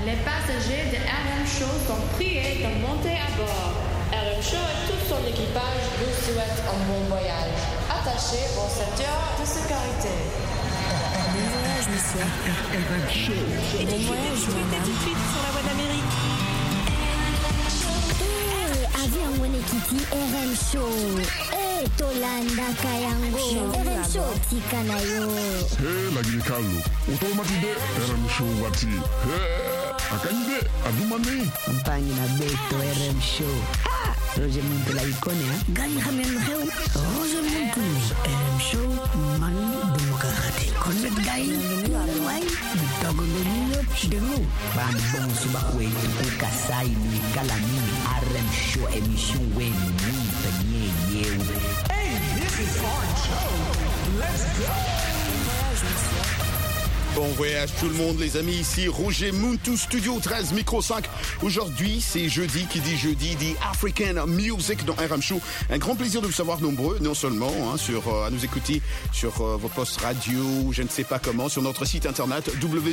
Les passagers de RM Show sont priés de monter à bord. RM Show et tout son équipage vous souhaitent un bon voyage. Attachez vos ceintures de sécurité. Bon voyage, monsieur. RM Show. Et bon voyage, madame. Tout de suite sur la voie d'Amérique. Avion Wenekiti RM Show. Tolanda Kayango. RM Show Tikanayo. Lagi kalu. Automatide RM Show wati. Akande adumani. Campagne na beto RM Show. Roger Muntu la icône, hein? Gagne Hamem Heu. Roger Muntu. RM Show Mani Demokrati. Connect Gaï. Wai. Togo Benino Chidemu. Bambon Subakwe. Kasai ni Kalami. RM Show émission Wen. Hey, this is our show. Let's go. Bon voyage tout le monde les amis, ici Roger Muntu, Studio 13, Micro 5. Aujourd'hui c'est jeudi, qui dit jeudi dit African Music dans RM Show. Un grand plaisir de vous savoir nombreux, non seulement à nous écouter sur vos postes radio, je ne sais pas comment, sur notre site internet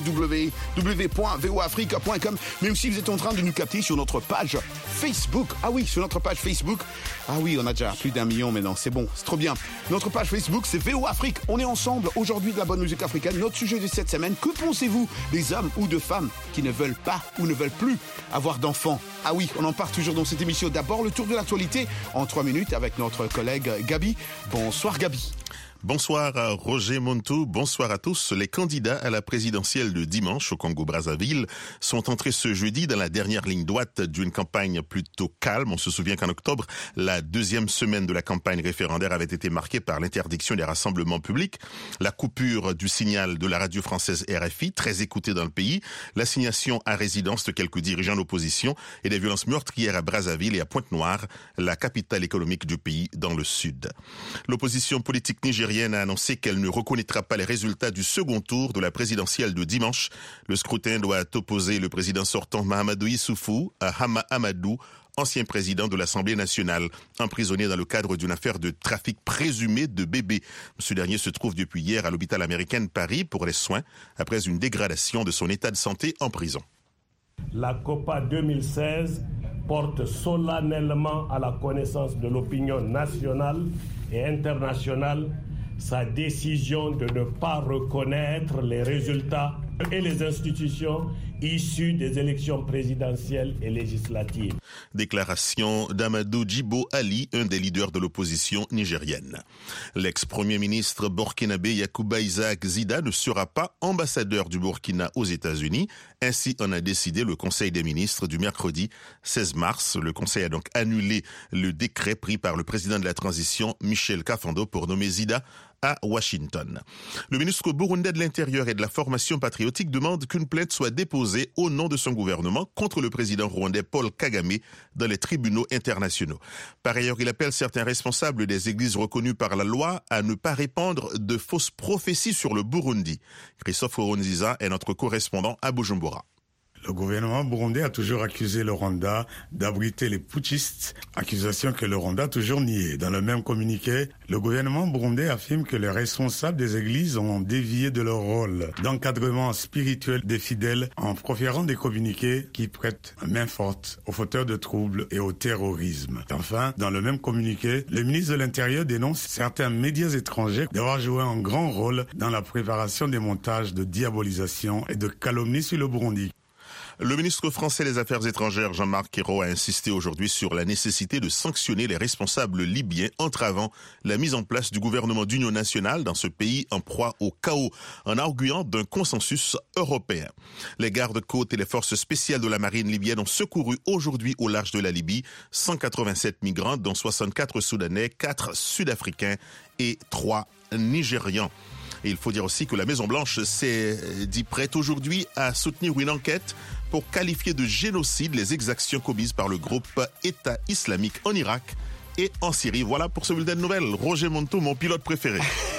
www.voafrique.com, mais aussi vous êtes en train de nous capter sur notre page Facebook. Ah oui, sur notre page Facebook. Ah oui, on a déjà plus d'1 million maintenant, c'est bon, c'est trop bien. Notre page Facebook c'est VO Afrique. On est ensemble aujourd'hui de la bonne musique africaine. Notre sujet de cette semaine, que pensez-vous des hommes ou de femmes qui ne veulent pas ou ne veulent plus avoir d'enfants? Ah oui, on en parle toujours dans cette émission. D'abord, le tour de l'actualité en 3 minutes avec notre collègue Gabi. Bonsoir Gabi. Bonsoir à Roger Muntu, bonsoir à tous. Les candidats à la présidentielle de dimanche au Congo-Brazzaville sont entrés ce jeudi dans la dernière ligne droite d'une campagne plutôt calme. On se souvient qu'en octobre, la deuxième semaine de la campagne référendaire avait été marquée par l'interdiction des rassemblements publics, la coupure du signal de la radio française RFI, très écoutée dans le pays, l'assignation à résidence de quelques dirigeants d'opposition et des violences meurtrières à Brazzaville et à Pointe-Noire, la capitale économique du pays dans le sud. L'opposition politique nigérienne a annoncé qu'elle ne reconnaîtra pas les résultats du second tour de la présidentielle de dimanche. Le scrutin doit opposer le président sortant Mahamadou Issoufou à Hama Amadou, ancien président de l'Assemblée nationale, emprisonné dans le cadre d'une affaire de trafic présumé de bébés. Ce dernier se trouve depuis hier à l'hôpital américain de Paris pour les soins après une dégradation de son état de santé en prison. La COPA 2016 porte solennellement à la connaissance de l'opinion nationale et internationale sa décision de ne pas reconnaître les résultats et les institutions issues des élections présidentielles et législatives. Déclaration d'Amadou Djibo Ali, un des leaders de l'opposition nigérienne. L'ex-premier ministre burkinabé Yacouba Isaac Zida ne sera pas ambassadeur du Burkina aux États-Unis. Ainsi en a décidé le Conseil des ministres du mercredi 16 mars. Le Conseil a donc annulé le décret pris par le président de la transition, Michel Kafando, pour nommer Zida à Washington. Le ministre burundais de l'Intérieur et de la Formation patriotique demande qu'une plainte soit déposée au nom de son gouvernement contre le président rwandais Paul Kagame dans les tribunaux internationaux. Par ailleurs, il appelle certains responsables des églises reconnues par la loi à ne pas répandre de fausses prophéties sur le Burundi. Christophe Oronziza est notre correspondant à Bujumbura. Le gouvernement burundais a toujours accusé le Rwanda d'abriter les putschistes, accusation que le Rwanda a toujours niée. Dans le même communiqué, le gouvernement burundais affirme que les responsables des églises ont dévié de leur rôle d'encadrement spirituel des fidèles en proférant des communiqués qui prêtent main forte aux fauteurs de troubles et au terrorisme. Enfin, dans le même communiqué, le ministre de l'Intérieur dénonce certains médias étrangers d'avoir joué un grand rôle dans la préparation des montages de diabolisation et de calomnie sur le Burundi. Le ministre français des Affaires étrangères, Jean-Marc Ayrault, a insisté aujourd'hui sur la nécessité de sanctionner les responsables libyens entravant la mise en place du gouvernement d'union nationale dans ce pays en proie au chaos, en arguant d'un consensus européen. Les gardes-côtes et les forces spéciales de la marine libyenne ont secouru aujourd'hui au large de la Libye 187 migrants, dont 64 Soudanais, 4 Sud-Africains et 3 Nigérians. Et il faut dire aussi que la Maison-Blanche s'est dit prête aujourd'hui à soutenir une enquête pour qualifier de génocide les exactions commises par le groupe État islamique en Irak et en Syrie. Voilà pour ce bulletin de nouvelles. Roger Montou, mon pilote préféré.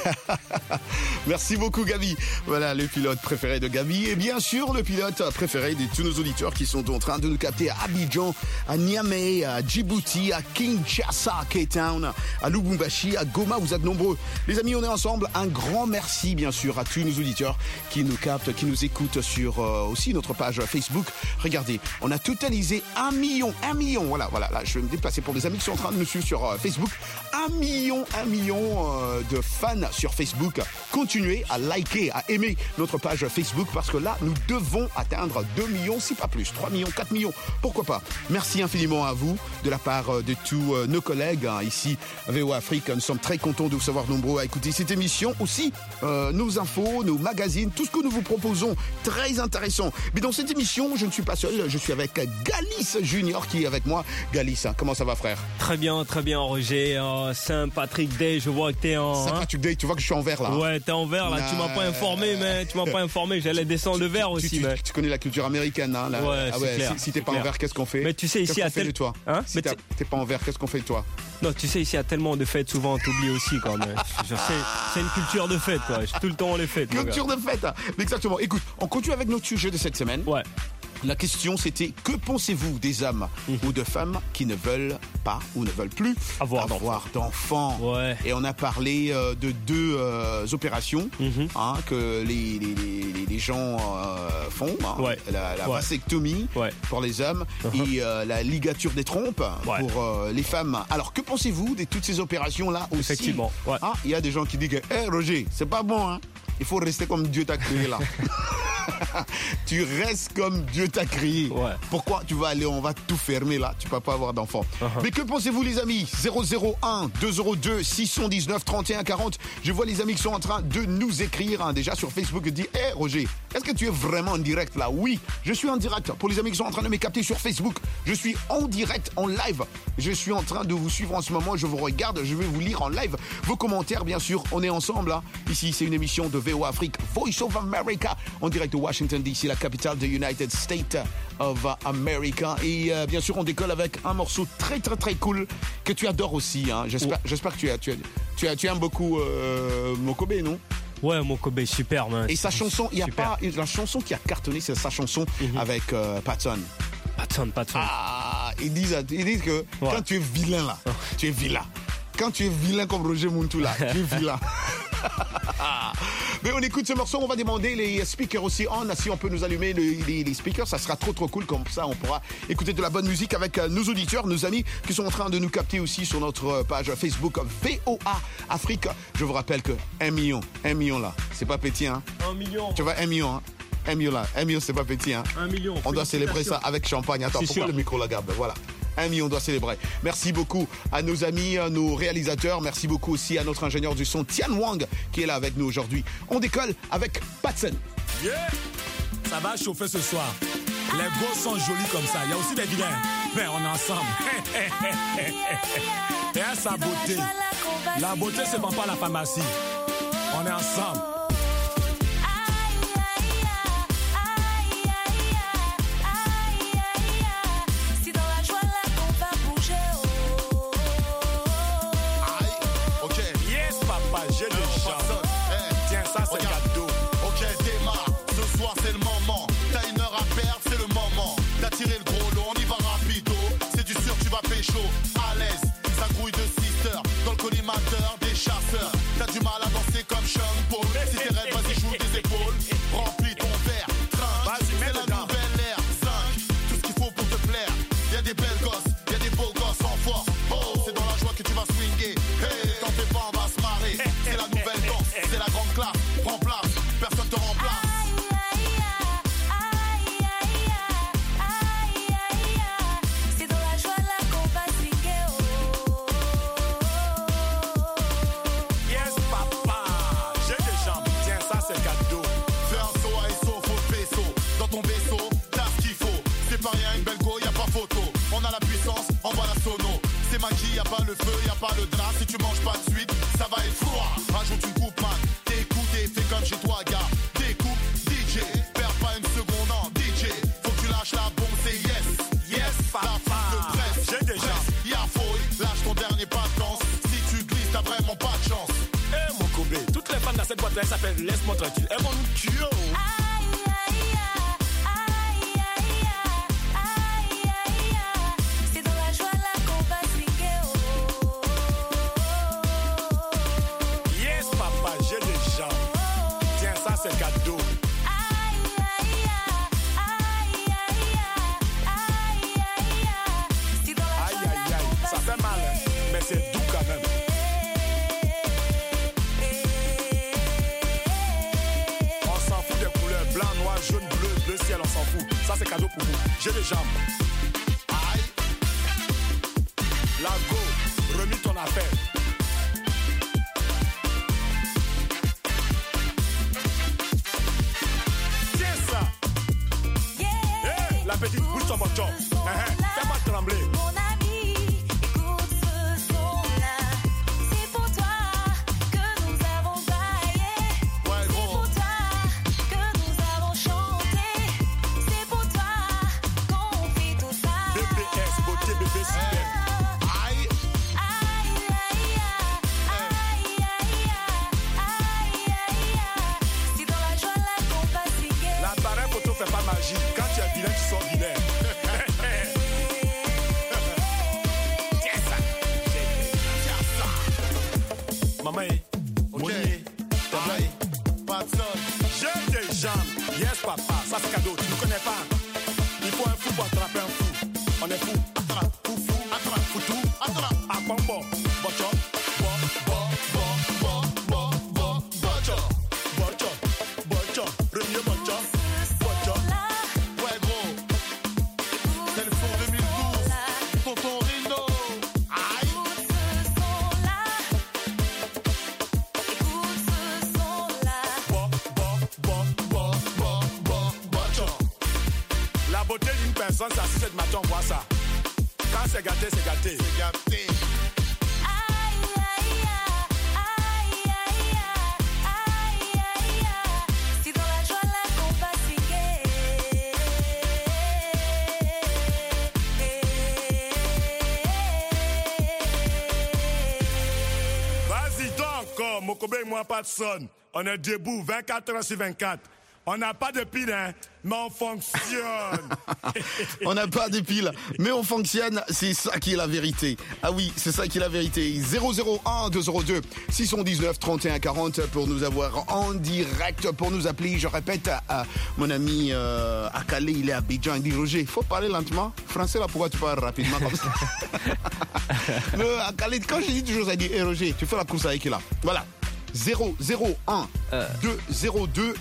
Merci beaucoup Gabi. Voilà le pilote préféré de Gabi et bien sûr le pilote préféré de tous nos auditeurs qui sont en train de nous capter à Abidjan, à Niamey, à Djibouti, à Kinshasa, à Cape Town, à Lubumbashi, à Goma. Vous êtes nombreux. Les amis, on est ensemble. Un grand merci bien sûr à tous nos auditeurs qui nous captent, qui nous écoutent sur aussi notre page Facebook. Regardez, on a totalisé 1 million. Voilà, là je vais me déplacer pour les amis qui sont en train de nous suivre sur Facebook. 1 million de fans sur Facebook. Continuez à liker, à aimer notre page Facebook parce que là, nous devons atteindre 2 millions, si pas plus, 3 millions, 4 millions. Pourquoi pas? Merci infiniment à vous de la part de tous nos collègues ici à VOA Afrique. Nous sommes très contents de vous savoir nombreux à écouter cette émission. Aussi, nos infos, nos magazines, tout ce que nous vous proposons, très intéressant. Mais dans cette émission, je ne suis pas seul. Je suis avec Galis Junior qui est avec moi. Galis, comment ça va frère? Très bien, Roger. Saint-Patrick Day, je vois que t'es en... Saint-Patrick Day, tu vois que je suis en vert là. Ouais, t'es en vert là. Tu m'as pas informé, j'allais descendre le vert aussi. Tu connais la culture américaine, hein, là. Ouais, c'est clair. Si t'es pas en vert, qu'est-ce qu'on fait? Mais tu sais, ici à de toi. Si t'es pas en vert, qu'est-ce qu'on fait de toi? Non, tu sais, ici, il y a tellement de fêtes, souvent, t'oublies aussi, quand même. C'est une culture de fête, quoi. Tout le temps, les fêtes. Culture de fête, hein. Exactement. Écoute, on continue avec notre sujet de cette semaine. Ouais. La question, c'était, que pensez-vous des hommes ou de femmes qui ne veulent pas ou ne veulent plus avoir d'enfants? Ouais. Et on a parlé de deux opérations que les gens font. Ouais. La vasectomie pour les hommes et la ligature des trompes pour les femmes. Alors, que pensez-vous de toutes ces opérations-là aussi? Effectivement. Ouais. Il y a des gens qui disent que, Roger, c'est pas bon, hein. Il faut rester comme Dieu t'a créé là. Tu restes comme Dieu t'a créé. Ouais. Pourquoi tu vas aller, on va tout fermer là, tu peux pas avoir d'enfant. Mais que pensez-vous les amis? 001 202 619 31 40. Je vois les amis qui sont en train de nous écrire déjà sur Facebook et dire Roger, est-ce que tu es vraiment en direct là? Oui, je suis en direct. Pour les amis qui sont en train de me capter sur Facebook, je suis en direct, en live. Je suis en train de vous suivre en ce moment, je vous regarde, je vais vous lire en live vos commentaires bien sûr. On est ensemble là. Ici, c'est une émission de VOA Afrique, Voice of America, en direct de Washington DC, la capitale des United States of America. Et bien sûr, on décolle avec un morceau très très très cool que tu adores aussi. Hein. J'espère que tu aimes beaucoup Mokobe, non? Ouais, Mokobe, super, man. Et sa chanson, il y a pas la chanson qui a cartonné, c'est sa chanson avec Patton. Patton. Ah, ils disent que quand tu es vilain là, tu es vilain. Quand tu es vilain comme Roger Montou là, tu es vilain. Mais on écoute ce morceau, on va demander les speakers aussi si on peut nous allumer les speakers, ça sera trop cool, comme ça on pourra écouter de la bonne musique avec nos auditeurs, nos amis qui sont en train de nous capter aussi sur notre page Facebook VOA Afrique. Je vous rappelle que 1 million là, c'est pas petit hein. 1 million. Tu vois 1 million hein. 1 million là, 1 million c'est pas petit hein. 1 million. On doit célébrer ça avec champagne. Attends, pourquoi le micro la garde? Voilà. 1 million, on doit célébrer. Merci beaucoup à nos amis, à nos réalisateurs. Merci beaucoup aussi à notre ingénieur du son, Tian Wang, qui est là avec nous aujourd'hui. On décolle avec Patson. Yeah! Ça va chauffer ce soir. Les gosses sont jolis comme ça. Il y a aussi des vilains. Mais on est ensemble. Et à sa beauté. La beauté, c'est pas la pharmacie. On est ensemble. À l'aise, ça grouille de sister dans le collimateur des chasseurs. T'as du mal à danser comme Sean Paul. Si t'es raide, vas-y, joue des épaules. Remplis ton verre, trinque. C'est la nouvelle ère, 5. Tout ce qu'il faut pour te plaire. Y'a des belles gosses, y'a des beaux gosses en force. Oh, c'est dans la joie que tu vas swinguer. Hey, t'en fais pas, on va se marrer. C'est la nouvelle danse, c'est la grande classe. Prends place, personne te remplace. Y'a pas le feu, y'a pas le drap. Si tu manges pas de suite, ça va être froid. Rajoute une coupe, man. T'écoutes et fais comme chez toi, gars. Découpe, DJ. Perds pas une seconde en DJ. Faut que tu lâches la bombe, c'est yes. Yes, la phase de presse. J'ai déjà. Y'a fouille, lâche ton dernier L'autre, elle s'appelle Laisse-moi tranquille. Elles vont nous tuer. C'est dans la joie là qu'on va swinguer. Yes, papa, j'ai des gens. Tiens, ça, c'est cadeau. Ça fait mal, hein? Mais c'est doux quand même. On s'en fout des couleurs blanc, noir, jaune, bleu ciel, on s'en fout. Ça c'est cadeau pour vous. J'ai des jambes. Aïe. La go, remis ton affaire. Tiens ça. Hey, la petite bouge ton bochon. Fais-moi trembler. Quand tu es vilain, tu sors vilain. Tiens ça. Maman, Monier, Tabaye, Patson. J'ai des jambes. Yes, papa, ça c'est cadeau. Tu ne connais pas. Il faut un fou pour attraper un fou. On est fou. Attrape, fou, attrape, foutou, attrape. À Pombo, Bocho, Bocho, Remier Bocho. Ça, si c'est de matin, on voit ça. Quand c'est gâté, c'est gâté. C'est gâté. C'est dans la joie là qu'on va swinguer. Vas-y donc, Mokobe et moi, pas de sonne. On est debout 24 heures sur 24. On n'a pas de pile, hein, mais on fonctionne. On n'a pas de pile, mais on fonctionne. C'est ça qui est la vérité. Ah oui, c'est ça qui est la vérité. 001 202 619 31 40 pour nous avoir en direct, pour nous appeler. Je répète, à mon ami à Calais, il est à Abidjan. Il dit Roger, il faut parler lentement. Français, là, pourquoi tu parles rapidement comme ça? Mais à Calais, quand je dis toujours, ça dit Roger, tu fais la course avec qui là? Voilà. 001 202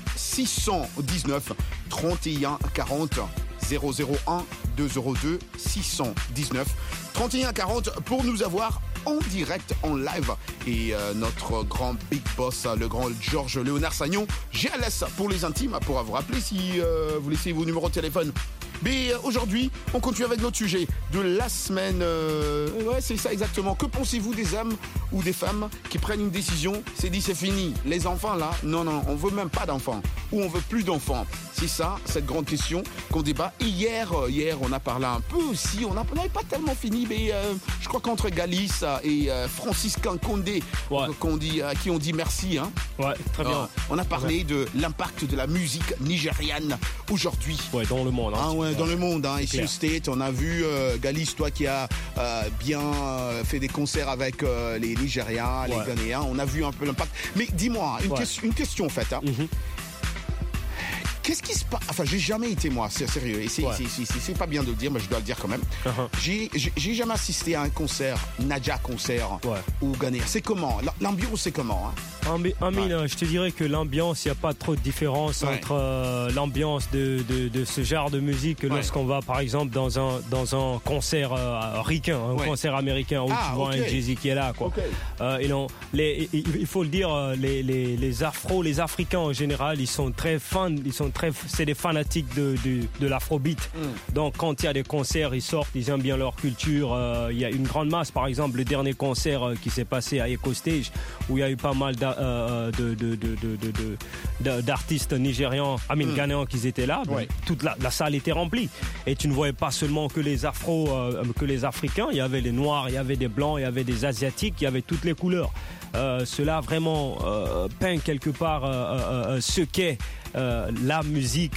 619 31 40 001 202 619 31 40 pour nous avoir en direct, en live. Et notre grand big boss, le grand Georges Léonard Sagnon, GLS pour les intimes, pour avoir appelé si vous laissez vos numéros de téléphone. Mais aujourd'hui, on continue avec notre sujet de la semaine. Ouais, c'est ça exactement. Que pensez-vous des hommes ou des femmes qui prennent une décision, c'est dit c'est fini. Les enfants là, non, on veut même pas d'enfants. Ou on veut plus d'enfants. C'est ça, cette grande question qu'on débat. Et hier, on a parlé un peu aussi, on n'avait pas tellement fini, mais je crois qu'entre Galis et Francis Kankondé, à qui on dit merci. Hein. Ouais, très bien. On a parlé de l'impact de la musique nigériane aujourd'hui. Ouais, dans le monde. Hein. Ah ouais, dans le monde. Hein. Ici au State, on a vu Galis, toi qui as bien fait des concerts avec les Nigériens, les Ghanéens. On a vu un peu l'impact. Mais dis-moi, une question en fait. Hein. Mm-hmm. Qu'est-ce qui se passe? Enfin, j'ai jamais été, moi, c'est sérieux. Et c'est pas bien de le dire, mais je dois le dire quand même. Uh-huh. J'ai jamais assisté à un concert, Nadia concert, ou Ghanéen. C'est comment? L'ambiance, c'est comment? Hein? Je te dirais que l'ambiance, il n'y a pas trop de différence entre l'ambiance de ce genre de musique lorsqu'on va, par exemple, dans un concert ricain, un concert américain où tu vois un Jay-Z qui est là, quoi. Okay. Il faut le dire, les Afros, les Africains en général, ils sont très fans, c'est des fanatiques de l'afrobeat. Donc quand il y a des concerts, ils sortent, ils aiment bien leur culture. Il y a une grande masse, par exemple, le dernier concert qui s'est passé à Eco Stage, où il y a eu pas mal d'artistes nigérians, ghanéens qui étaient là, toute la salle était remplie. Et tu ne voyais pas seulement que les Africains, il y avait les Noirs, il y avait des Blancs, il y avait des Asiatiques, il y avait toutes les couleurs. Cela vraiment peint quelque part ce qu'est la musique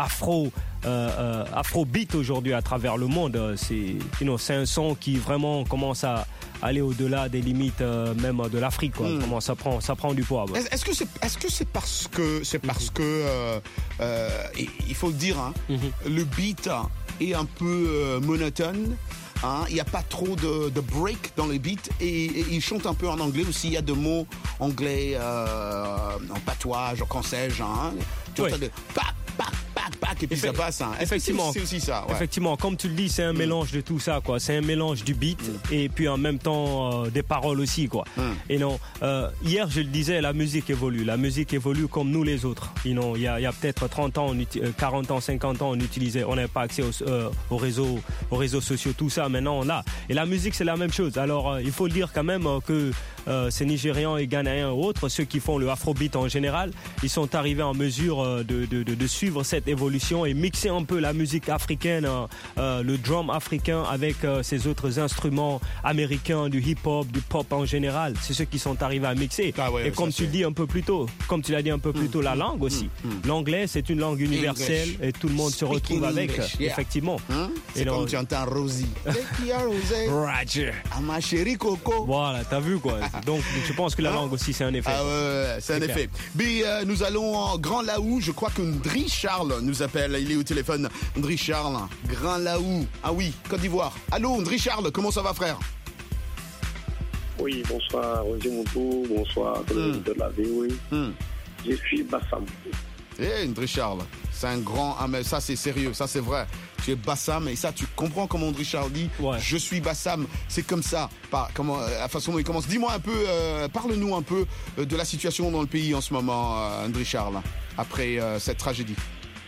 afrobeat aujourd'hui à travers le monde. C'est un son qui vraiment commence à aller au-delà des limites même de l'Afrique. Comment ça prend du poids. Est-ce que c'est parce que il faut le dire, le beat est un peu monotone. Il n'y a pas trop de break dans les beats et il chante un peu en anglais aussi. Il y a des mots anglais en patois, qu'en sais-je. Tu entends de pac et puis ça passe. Effectivement, c'est aussi ça. Ouais. Effectivement, comme tu le dis, c'est un mélange de tout ça, quoi. C'est un mélange du beat et puis en même temps des paroles aussi, quoi. Et non, hier je le disais, la musique évolue. La musique évolue comme nous les autres. Il y a peut-être 30 ans, 40 ans, 50 ans, on n'avait pas accès aux réseaux sociaux, tout ça. Maintenant, on l'a. Et la musique, c'est la même chose. Alors, il faut le dire quand même que ces Nigérians et Ghanéens et autres, ceux qui font le afrobeat en général, ils sont arrivés en mesure de suivre cette évolution et mixer un peu la musique africaine, le drum africain avec ces autres instruments américains, du hip-hop, du pop en général. C'est ceux qui sont arrivés à mixer. Et comme tu l'as dit un peu plus tôt, la langue aussi. L'anglais, c'est une langue universelle et tout le monde se retrouve avec, effectivement. C'est comme tu entends Rosie. Roger. Ma chérie Coco. Voilà, t'as vu quoi. Donc je pense que la langue aussi c'est un effet. C'est un effet. Mais nous allons en Grand Laou. Je crois que Ndri Charles nous appelle. Il est au téléphone. Ndri Charles, Grand Laou. Ah oui, Côte d'Ivoire. Allô Ndri Charles, comment ça va frère? Oui, bonsoir Roger Montou, bonsoir tout le monde de la VOA. Je suis Bassam. Ndri Charles, c'est un grand... Ah mais ça c'est sérieux, ça c'est vrai. Tu es Bassam et ça tu comprends comment Ndri Charles dit. Je suis Bassam, c'est comme ça. La façon dont il commence. Dis-moi un peu, parle-nous un peu de la situation dans le pays en ce moment, Ndri Charles, après cette tragédie.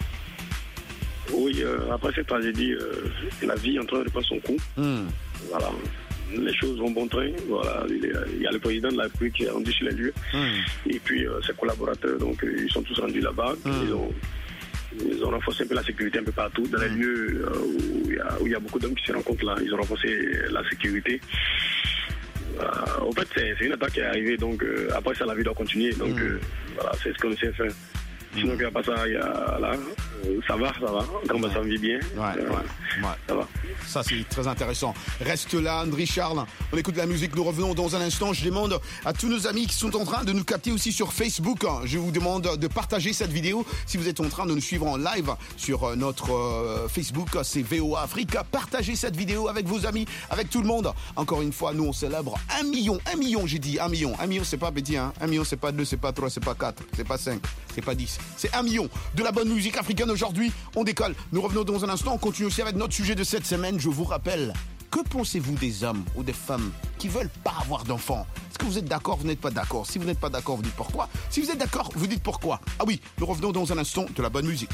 Oui, après cette tragédie, la vie est en train de prendre son coup. Voilà. Les choses vont bon train. Voilà, il y a le président de la République qui est rendu sur les lieux. Et puis ses collaborateurs, donc ils sont tous rendus là-bas. Ils ont renforcé un peu la sécurité un peu partout. Dans les lieux où il y a beaucoup d'hommes qui se rencontrent là, ils ont renforcé la sécurité. En fait, c'est une attaque qui est arrivée. Donc après ça, la vie doit continuer. Donc voilà, c'est ce qu'on sait faire. Sinon, il n'y a pas ça, ça va. Quand ça me vit bien. Ça va. Ça, c'est très intéressant. Reste là, Ndri Charles. On écoute la musique. Nous revenons dans un instant. Je demande à tous nos amis qui sont en train de nous capter aussi sur Facebook. Je vous demande de partager cette vidéo. Si vous êtes en train de nous suivre en live sur notre Facebook, c'est VOA Afrique. Partagez cette vidéo avec vos amis, avec tout le monde. Encore une fois, nous, on célèbre 1 million. 1 million, j'ai dit 1 million. 1 million, c'est pas petit. 1 million, c'est pas 2, c'est pas 3, c'est pas 4, c'est pas 5, c'est pas 10. C'est 1 million de la bonne musique africaine aujourd'hui. On décolle. Nous revenons dans un instant. On continue aussi avec notre sujet de cette semaine. Je vous rappelle, que pensez-vous des hommes ou des femmes qui veulent pas avoir d'enfants? Est-ce que vous êtes d'accord? Vous n'êtes pas d'accord? Si vous n'êtes pas d'accord, vous dites pourquoi. Si vous êtes d'accord, vous dites pourquoi. Ah oui, nous revenons dans un instant de la bonne musique.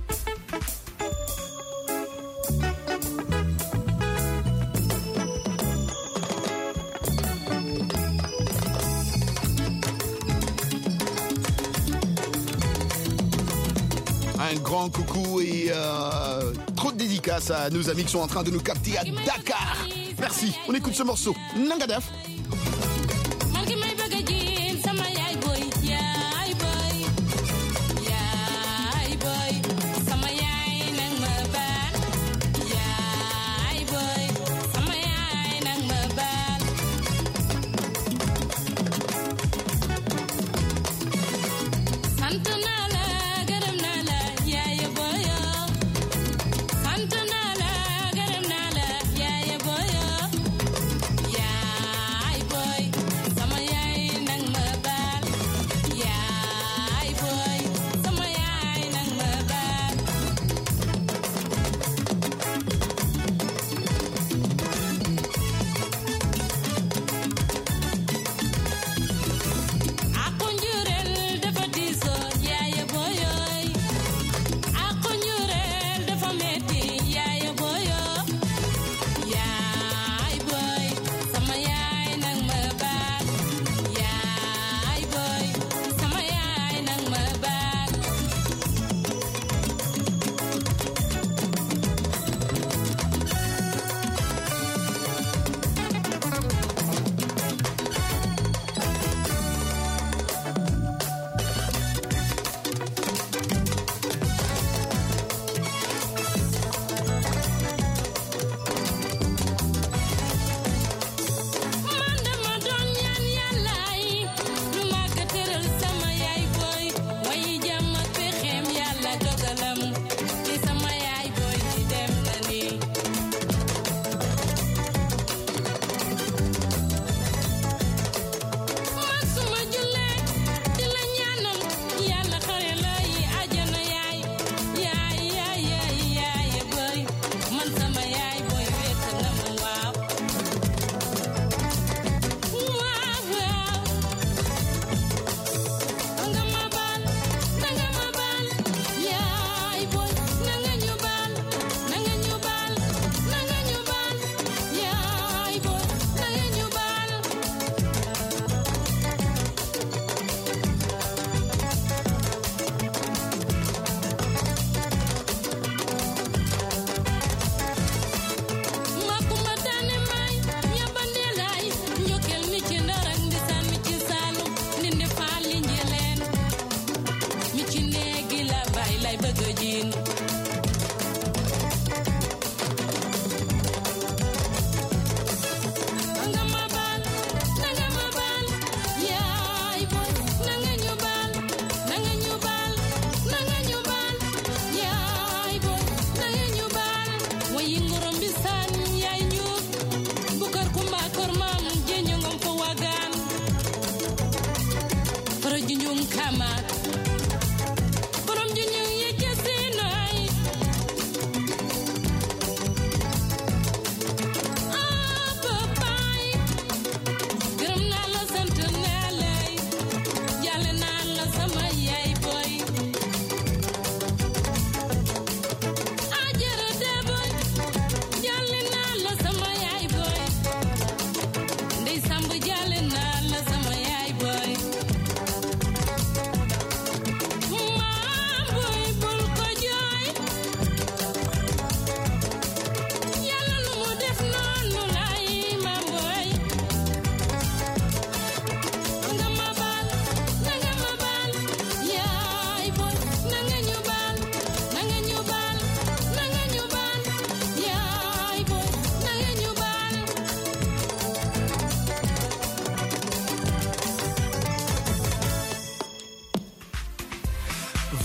Un grand coucou et trop de dédicaces à nos amis qui sont en train de nous capter à Dakar. Merci. On écoute ce morceau. Nangadef.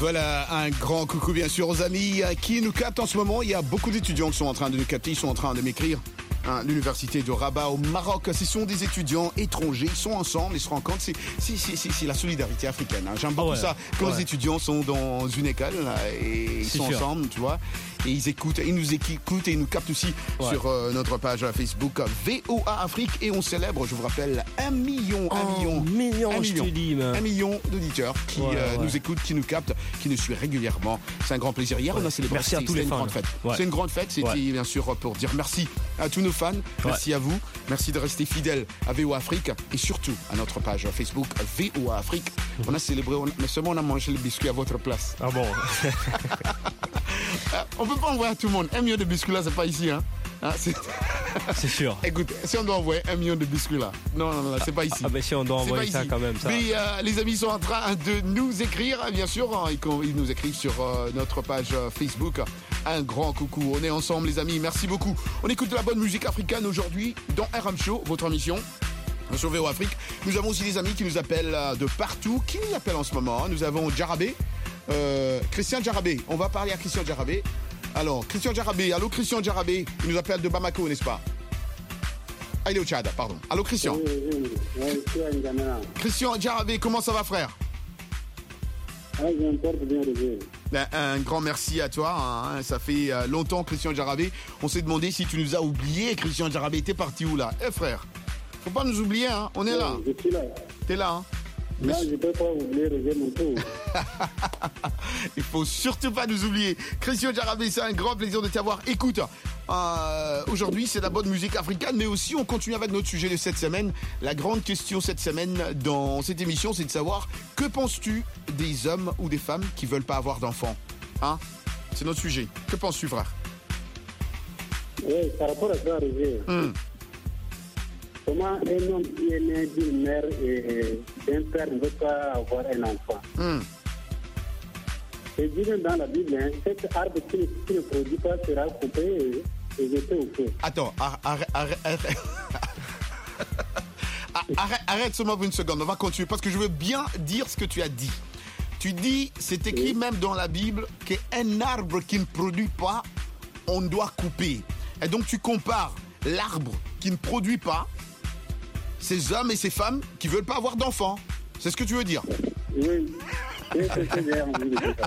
Voilà, un grand coucou bien sûr aux amis qui nous captent en ce moment. Il y a beaucoup d'étudiants qui sont en train de nous capter, ils sont en train de m'écrire. L'université de Rabat au Maroc, ce sont des étudiants étrangers, ils sont ensemble, ils se rendent compte, c'est la solidarité africaine. J'aime beaucoup ça, quand les étudiants sont dans une école et ils sont ensemble, tu vois, et ils écoutent, ils nous écoutent et ils nous captent aussi sur notre page Facebook VOA Afrique, et on célèbre, je vous rappelle, 1 million d'auditeurs qui nous écoutent, qui nous captent, qui nous suivent régulièrement. C'est un grand plaisir. Hier, on a célébré, merci à tous les fans. C'est une grande fête, c'était bien sûr pour dire merci à tous nos fans, merci à vous, merci de rester fidèles à VOA Afrique et surtout à notre page Facebook VOA Afrique. On a célébré, mais seulement on a mangé les biscuits à votre place. Ah bon? On peut pas envoyer à tout le monde 1 million de biscuits là, c'est pas ici, hein. C'est sûr. Écoute, si on doit envoyer 1 million de biscuits là, non, c'est pas ici. Ah ben si on doit envoyer ça quand même, ça. Mais les amis sont en train de nous écrire, bien sûr, ils nous écrivent sur notre page Facebook. Un grand coucou, on est ensemble les amis, merci beaucoup. On écoute de la bonne musique africaine aujourd'hui dans RM Show, votre émission sur VOA Afrique. Nous avons aussi des amis qui nous appellent de partout. Qui nous appelle en ce moment? Nous avons Jarabé, Christian Jarabé. On va parler à Christian Jarabé. Alors, Christian Jarabé, allô Christian Jarabé, il nous appelle de Bamako, n'est-ce pas? Ah, il est au Tchad, pardon. Allô Christian. Oui, Christian Jarabé, comment ça va frère? Un grand merci à toi, hein. Ça fait longtemps Christian Jarabé. On s'est demandé si tu nous as oublié. Christian Jarabé, t'es parti où là? Frère, faut pas nous oublier, hein. On est là. Je suis là. T'es là, hein. Non, je ne peux pas oublier Roger Montou. Il faut surtout pas nous oublier. Christian Jarabé, c'est un grand plaisir de t'avoir. Écoute, aujourd'hui c'est de la bonne musique africaine, mais aussi on continue avec notre sujet de cette semaine. La grande question cette semaine dans cette émission, c'est de savoir, que penses-tu des hommes ou des femmes qui veulent pas avoir d'enfants, hein? C'est notre sujet. Que penses-tu, frère? Oui, par rapport à ça, Roger. Comment un homme qui est né d'une mère et d'un père ne veut pas avoir un enfant? C'est dit dans la Bible, hein, cet arbre qui ne produit pas sera coupé et jeté au feu. Attends, arrête seulement une seconde, on va continuer parce que je veux bien dire ce que tu as dit. Tu dis, c'est écrit même dans la Bible qu'un arbre qui ne produit pas, on doit couper. Et donc tu compares l'arbre qui ne produit pas, ces hommes et ces femmes qui ne veulent pas avoir d'enfants. C'est ce que tu veux dire? Oui. C'est ce que j'ai envie de dire.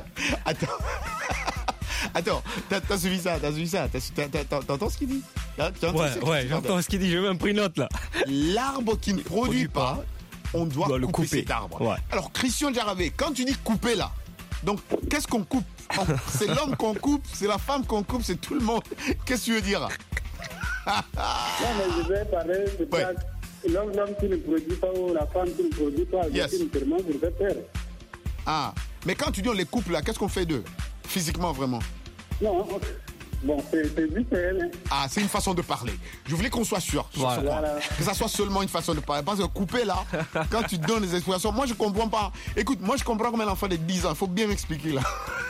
Attends, t'as suivi ça, t'entends ce qu'il dit? Ouais, j'entends ce qu'il dit, j'ai même pris note là. L'arbre qui ne produit pas, on doit le couper cet arbre. Ouais. Alors, Christian Jarabé, quand tu dis couper là, donc qu'est-ce qu'on coupe? C'est l'homme qu'on coupe, c'est la femme qu'on coupe, c'est tout le monde. Qu'est-ce que tu veux dire? Non, mais je vais parler de ça. L'homme qui ne produit pas ou la femme qui ne produit pas, uniquement sur cette terre. Ah, mais quand tu dis on les coupe là, qu'est-ce qu'on fait d'eux? Physiquement, vraiment? Non, bon, c'est différent. Ah, c'est une façon de parler. Je voulais qu'on soit sûr sur ce point. Que ça soit seulement une façon de parler. Parce que couper là, quand tu donnes les expressions, moi je comprends pas. Écoute, moi je comprends comme un enfant de 10 ans. Il faut bien m'expliquer là.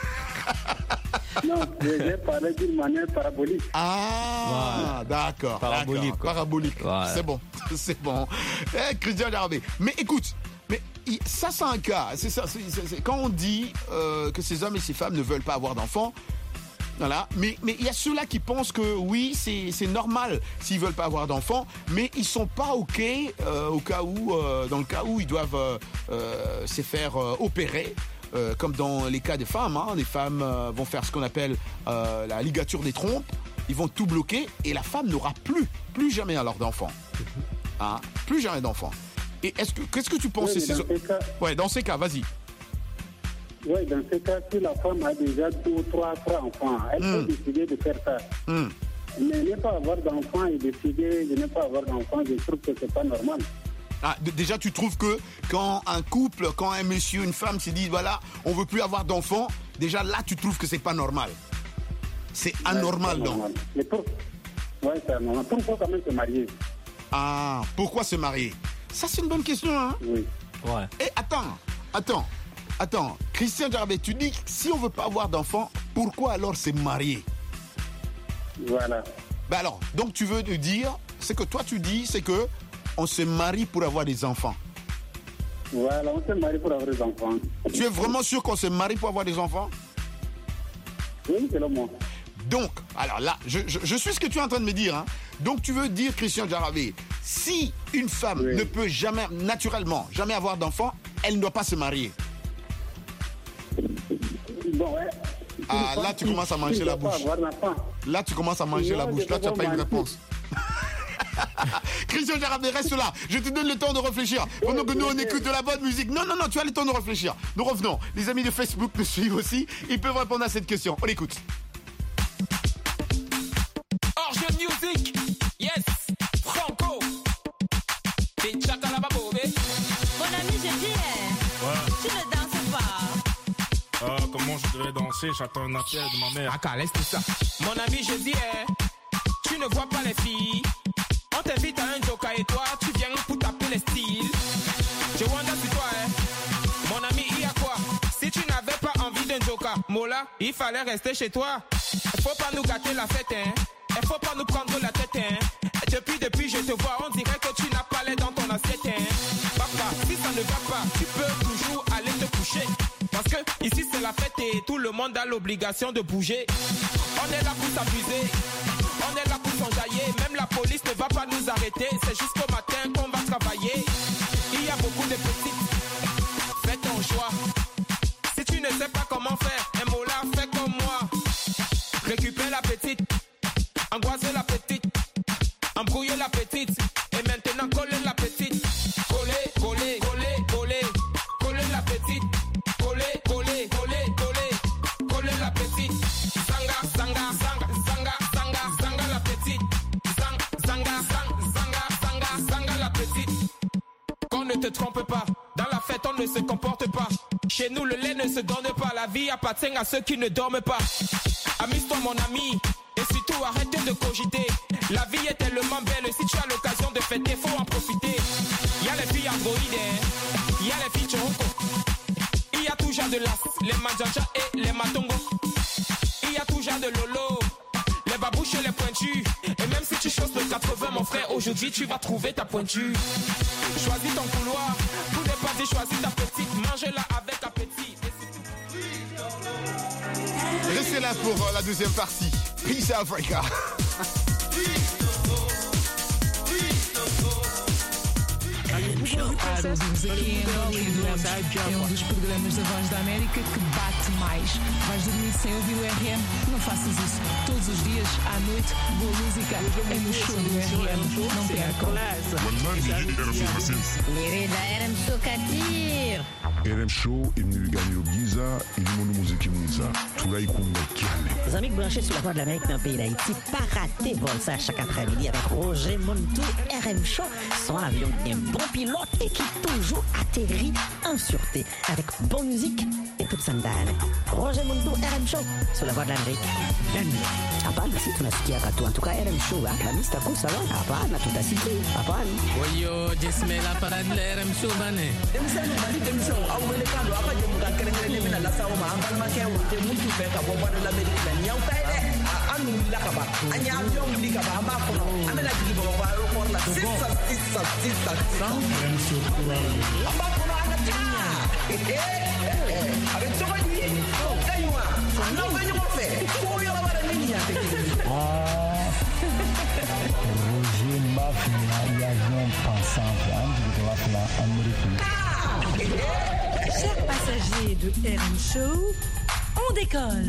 Non, j'ai parlé d'une manière parabolique. Ah, d'accord. Parabolique. Parabolique. Ouais. C'est bon. C'est bon. Christian Jarabé. Mais écoute, ça c'est un cas. C'est ça. C'est quand on dit que ces hommes et ces femmes ne veulent pas avoir d'enfants. Voilà. Mais il y a ceux-là qui pensent que oui, c'est normal s'ils veulent pas avoir d'enfants, mais ils sont pas OK dans le cas où ils doivent se faire opérer. Comme dans les cas des femmes, hein, les femmes vont faire ce qu'on appelle la ligature des trompes, ils vont tout bloquer et la femme n'aura plus jamais alors d'enfants. Hein, plus jamais d'enfants. Et qu'est-ce que tu penses? Dans ces cas, vas-y. Oui, dans ces cas, si la femme a déjà 2 ou 3 enfants, elle peut décider de faire ça. Mais ne pas avoir d'enfants et décider de ne pas avoir d'enfants, je trouve que c'est pas normal. Ah, déjà, tu trouves que quand un couple, quand un monsieur, une femme se disent voilà, on veut plus avoir d'enfants, déjà là, tu trouves que c'est pas normal. C'est anormal, donc. Ouais, c'est anormal. Pourquoi quand même se marier? Ah, pourquoi se marier? Ça, c'est une bonne question, hein? Oui. Ouais. Et attends. Christian Jarabé, tu dis que si on veut pas avoir d'enfants, pourquoi alors se marier? Voilà. Ben alors, donc tu veux te dire, c'est que toi tu dis, c'est que on se marie pour avoir des enfants. Voilà, on se marie pour avoir des enfants. Tu es vraiment sûr qu'on se marie pour avoir des enfants? Oui, c'est le moi. Donc, alors là, je suis ce que tu es en train de me dire. Hein. Donc, tu veux dire, Christian Djarabé, si une femme ne peut jamais, naturellement, jamais avoir d'enfant, elle ne doit pas se marier. Bon, ouais. Ah, là, tu commences à manger la bouche. Là, tu commences à manger la bouche. Là, tu n'as pas une réponse. Christian Djarabé, reste là. Je te donne le temps de réfléchir. Pendant que nous, on écoute de la bonne musique. Non, tu as le temps de réfléchir. Nous revenons. Les amis de Facebook nous suivent aussi. Ils peuvent répondre à cette question. On écoute. Orge Music, yes, Franco. T'es chata là-bas, bobé. Mon ami, je dis, tu ne danses pas. Comment je devrais danser? J'attends un appel de ma mère. Ah, laisse tout ça. Mon ami, je dis, tu ne vois pas les filles. On t'invite à un joker et toi, tu viens pour taper les styles. Je wonder sur toi, Mon ami, il y a quoi? Si tu n'avais pas envie d'un joker, Mola, il fallait rester chez toi. Faut pas nous gâter la fête, Il faut pas nous prendre la tête, Depuis, je te vois, on dirait que tu n'as pas l'air dans ton assiette, Papa, si ça ne va pas, tu peux toujours aller te coucher. Parce que ici c'est la fête et tout le monde a l'obligation de bouger. On est là pour s'abuser, on est là pour s'enjailler. Même la police ne va pas nous arrêter. C'est jusqu'au matin qu'on va travailler. Il y a beaucoup de petites, fais ton choix. Si tu ne sais pas comment faire, un mot là, fais comme moi. Récupère la petite, angoisser la petite, embrouiller la petite, et maintenant coller la petite. Coller, coller, coller, coller, coller la petite. Coller, coller, coller, coller, coller la petite. Zanga, zanga, zanga, zanga, zanga, zanga la petite. Zanga, zanga, zanga, zanga la petite. Qu'on ne te trompe pas, dans la fête on ne se comporte pas. Chez nous le lait ne se donne pas, la vie appartient à ceux qui ne dorment pas. Amuse-toi mon ami, et surtout arrête de cogiter. La vie est tellement belle, si tu as l'occasion de fêter, faut en profiter. Il y a les filles androïdes, il y a les filles choroko. Il y a tout genre de las, les manjaja et les matongo. Il y a tout genre de lolo, les babouches et les pointus. Et même si tu choses de 80 mon frère, aujourd'hui tu vas trouver ta pointue. Choisis ton couloir, pour ne pas dire choisis ta petite. Mange-la avec appétit. Restez là pour la deuxième partie. Peace Africa. A ouvimos aqui em Angola e Lemos é um dos programas da Voz da América que bate mais. Vais dormir sem ouvir o RM? Não faças isso. Todos os dias, à noite, boa música é no show do RM. Não percam. Lirida RM Show Katir. RM Show imni gagner Giza, il monde musique Giza. Tulai kumba kiane. Les amis branchés sur la Voix de l'Amérique dans le pays d'Haïti, pas rater vol ça chaque après-midi avec Roger Montou. RM Show, son avion un bon pilote et qui toujours atterrit en sûreté avec bonne musique et toute sa dame. Roger Montou, RM Show sur la Voix de l'Amérique. Hapana, si tunasikia katu. En tout cas, RM Show, la mista cool, ça va? Hapana, tutasikia. Hapana. Oyo, jisme la parade de RM Show, bane. Roger Mafia, l'avion pensant Chers passagers de RM Show, on décolle.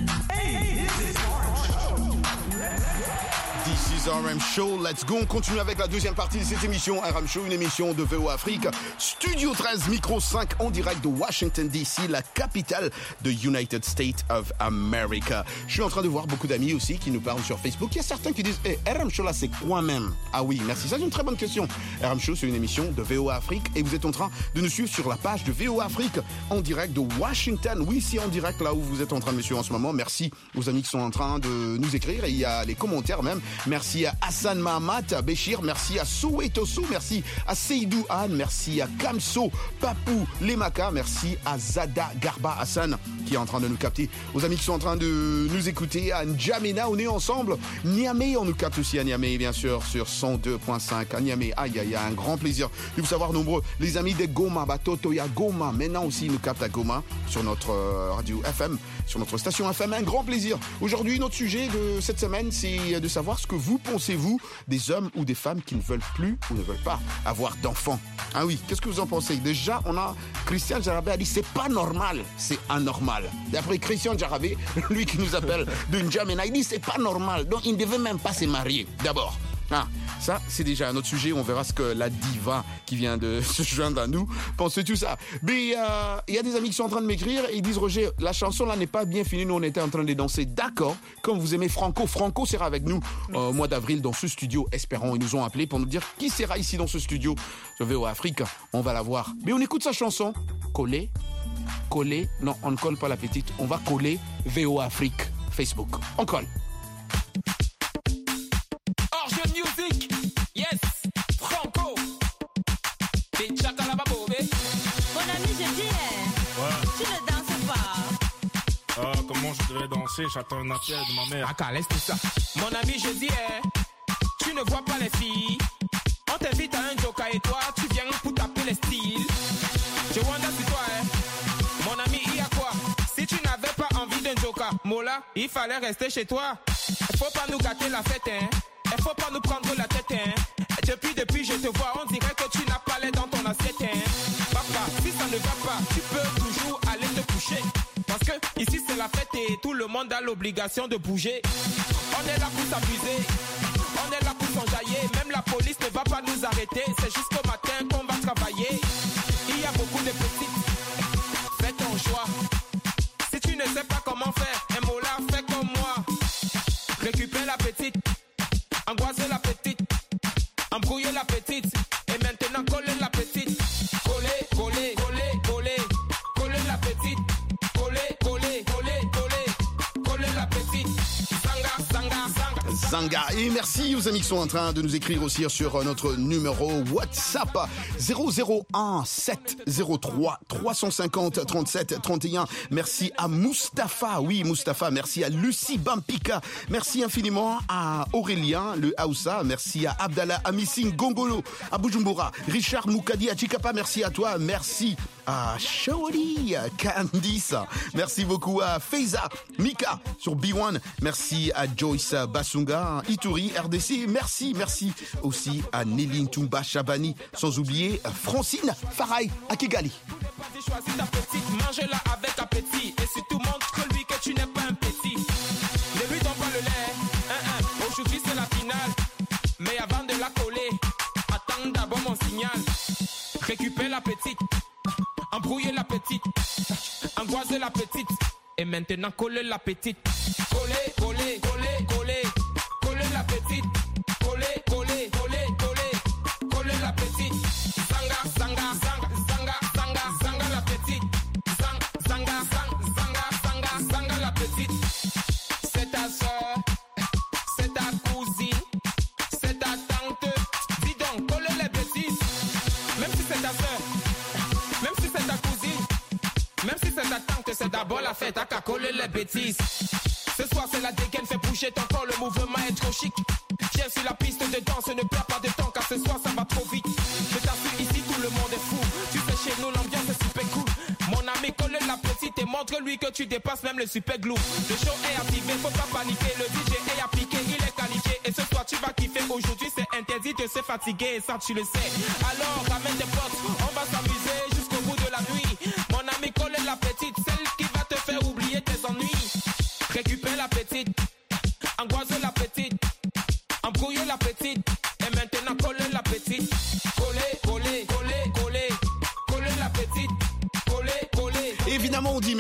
This is RM Show, let's go. On continue avec la deuxième partie de cette émission. RM Show, une émission de VOA Afrique. Studio 13, micro 5, en direct de Washington DC, la capitale de United States of America. Je suis en train de voir beaucoup d'amis aussi qui nous parlent sur Facebook. Il y a certains qui disent, RM Show là, c'est quoi même? Ah oui, merci. Ça, c'est une très bonne question. RM Show, c'est une émission de VOA Afrique et vous êtes en train de nous suivre sur la page de VOA Afrique en direct de Washington. Oui, c'est en direct là où vous êtes en train de me suivre en ce moment. Merci aux amis qui sont en train de nous écrire et il y a les commentaires même. Merci merci à Hassan Mahamat Béchir, merci à Soweto, merci à Seydou Anne, merci à Kamso Papou Lemaka, merci à Zada Garba Hassan qui est en train de nous capter, aux amis qui sont en train de nous écouter à N'Djamena, on est ensemble. Niamey, on nous capte aussi à Niamey, bien sûr, sur 102.5 à Niamey. Aïe, aïe, un grand plaisir de vous savoir nombreux. Les amis de Goma, Batoto, il y a Goma, maintenant aussi ils nous captent à Goma sur notre radio FM, sur notre station FM. Un grand plaisir. Aujourd'hui, notre sujet de cette semaine, c'est de savoir ce que vous pensez-vous des hommes ou des femmes qui ne veulent plus ou ne veulent pas avoir d'enfants. Ah oui, qu'est-ce que vous en pensez? Déjà, on a Christian Jarabé a dit c'est pas normal, c'est anormal. D'après Christian Jarabé, lui qui nous appelle de N'Djamena, il dit c'est pas normal, donc il ne devait même pas se marier d'abord. Ah, ça, c'est déjà un autre sujet. On verra ce que la diva qui vient de se joindre à nous pense de tout ça. Mais il y a des amis qui sont en train de m'écrire et ils disent Roger, la chanson là n'est pas bien finie. Nous, on était en train de danser. D'accord, comme vous aimez Franco. Franco sera avec nous au mois d'avril dans ce studio. Espérons, ils nous ont appelé pour nous dire qui sera ici dans ce studio. Je vais au Afrique, on va la voir. Mais on écoute sa chanson. Coller. Non, on ne colle pas la petite. On va coller VO Afrique Facebook. On colle. Music, yes, Franco. Mon ami, je dis, tu ne danses pas. Comment je devrais danser? J'attends un appel de ma mère. Laisse tout ça. Mon ami, je dis, tu ne vois pas les filles. On t'invite à un joker et toi, tu viens pour taper les styles. Je wonder si toi, mon ami, il y a quoi? Si tu n'avais pas envie d'un joker, Mola, il fallait rester chez toi. Faut pas nous gâter la fête, hein. Il faut pas nous prendre la tête, hein. Depuis je te vois, on dirait que tu n'as pas l'air dans ton assiette, hein. Papa, si ça ne va pas, tu peux toujours aller te coucher. Parce que ici c'est la fête et tout le monde a l'obligation de bouger. On est là pour s'amuser, on est là pour s'enjailler. Même la police ne va pas nous arrêter, c'est jusqu'au matin qu'on va travailler. Il y a beaucoup de petites, fais ton choix. Si tu ne sais pas comment faire, un mot là, fais comme moi. Récupère la petite, angoisser la petite, embrouiller la petite, et maintenant coller la petite. Coller la petite. Coller la petite. Zanga. Et merci aux amis qui sont en train de nous écrire aussi sur notre numéro WhatsApp 001 703 350 37 31. Merci à Mustapha. Oui, Mustapha. Merci à Lucie Bampika. Merci infiniment à Aurélien, le Haoussa. Merci à Abdallah Amissing Gongolo, à Bujumbura. Richard Moukadi à Chikapa. Merci à toi. Merci à Shaoli, Candice. Merci beaucoup à Feiza, Mika sur B1. Merci à Joyce Basunga, Ituri, RDC. Merci aussi à Néline Toumba Chabani. Sans oublier Francine Faraï à Kigali. Vas-y, choisis ta petite, mange-la avec appétit. Et surtout montre-lui que tu n'es pas un petit. Ne lui donne pas le lait. Aujourd'hui c'est la finale. Mais avant de la coller, attends d'abord mon signal. Récupère la petite, embrouiller la petite, angoisser la petite. Et maintenant coller la petite. Coller la petite. Coller la petite. Zanga la petite. Zanga la petite. C'est ta soeur, c'est ta cousine, c'est ta tante. Dis donc, coller les bêtises. Même si c'est ta soeur, même si c'est ta cousine, même si c'est ta tante, c'est d'abord la fête à coller les bêtises. Ce soir c'est la dégaine, fais bouger ton corps, le mouvement est trop chic. Viens sur la piste de danse, ne perds pas de temps car ce soir ça va trop vite. Je t'assure ici tout le monde est fou. Tu sais chez nous l'ambiance est super cool. Mon ami colle la petite et montre-lui que tu dépasses même le super glue. Le show est activé, faut pas paniquer. Le DJ est appliqué, il est qualifié. Et ce soir tu vas kiffer. Aujourd'hui c'est interdit de se fatiguer et ça tu le sais. Alors ramène tes potes, on va s'amuser jusqu'au bout de la nuit. Mon ami colle la petite, celle qui va te faire oublier tes ennuis. Récupère la petite, angoisse la petite, embrouiller la petite, et maintenant coller la petite. Coller la petite. Évidemment, on dit merci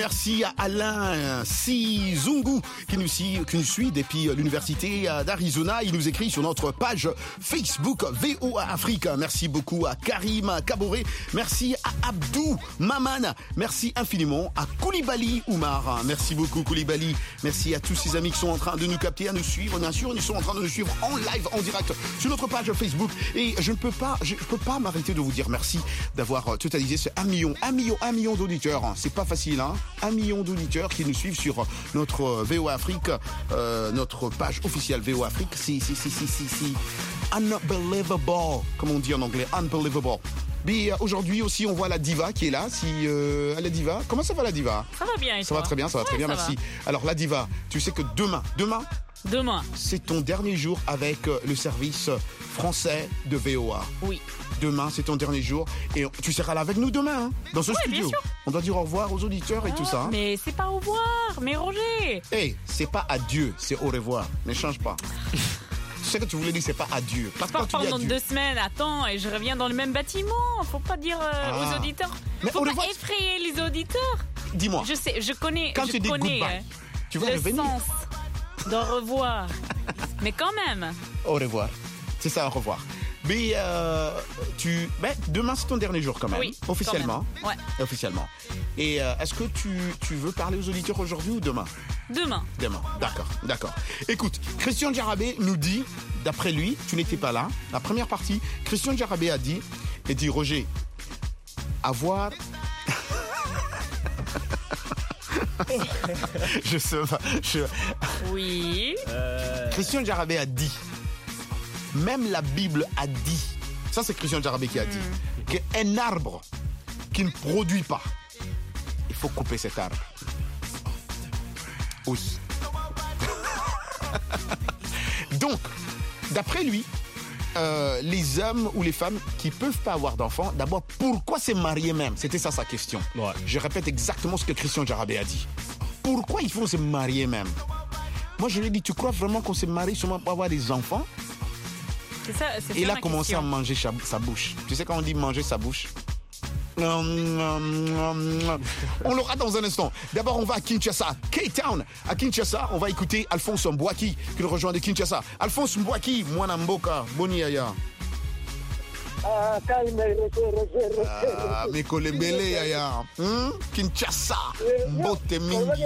Merci à Alain Sizungu qui nous suit depuis l'université d'Arizona. Il nous écrit sur notre page Facebook VOA Afrique. Merci beaucoup à Karim Kaboré. Merci à Abdou Maman. Merci infiniment à Koulibaly Oumar. Merci beaucoup Koulibaly. Merci à tous ces amis qui sont en train de nous capter, à nous suivre. Bien sûr, ils sont en train de nous suivre en live, en direct sur notre page Facebook. Et je ne peux pas m'arrêter de vous dire merci d'avoir totalisé ce 1 million d'auditeurs. C'est pas facile, hein. 1 million d'auditeurs qui nous suivent sur notre VOA Afrique, notre page officielle VOA Afrique. C'est unbelievable, comme on dit en anglais, unbelievable. Mais aujourd'hui aussi, on voit la diva qui est là. La diva, comment ça va la diva? Ça va bien. Et ça va très bien, merci. Va. Alors la diva, tu sais que demain, c'est ton dernier jour avec le service français de VOA. Oui. Demain, c'est ton dernier jour et tu seras là avec nous demain, hein, dans ce studio. On doit dire au revoir aux auditeurs et tout ça. Hein. Mais c'est pas au revoir, mais Roger. C'est pas adieu, c'est au revoir. Ne change pas. Je sais que tu voulais dire c'est pas adieu. Je pars pendant 2 semaines, attends, et je reviens dans le même bâtiment. Faut pas dire aux auditeurs. Mais faut pas effrayer les auditeurs. Dis-moi. Je sais, je connais. Quand tu dis goodbye, tu vas revenir. Le sens d'au revoir. Mais quand même. Au revoir. C'est ça, au revoir. Mais demain c'est ton dernier jour quand même. Oui, officiellement. Quand même. Ouais. Officiellement. Et est-ce que tu veux parler aux auditeurs aujourd'hui ou demain? Demain. D'accord. Écoute, Christian Djarabé nous dit, d'après lui, tu n'étais pas là, la première partie, Christian Djarabé a dit, Roger, avoir... je sais pas. Oui. Christian Djarabé a dit, même la Bible a dit, ça c'est Christian Djarabé qui a dit, qu'un arbre qui ne produit pas, il faut couper cet arbre. Oui. Donc, d'après lui, les hommes ou les femmes qui ne peuvent pas avoir d'enfants, d'abord, pourquoi se marier même? C'était ça sa question. Ouais. Je répète exactement ce que Christian Djarabé a dit. Pourquoi il faut se marier même? Moi, je lui ai dit, tu crois vraiment qu'on se marie seulement pour avoir des enfants? C'est ça, et il a commencé à manger sa bouche. Tu sais quand on dit manger sa bouche? On l'aura dans un instant. D'abord, on va à Kinshasa, K-Town. À Kinshasa, on va écouter Alphonse Mbouaki qui nous rejoint de Kinshasa. Alphonse Mbouaki, Mwana Mboka, Boni Yaya. Mekole Bele Yaya. Kinshasa, Mbote Mingi.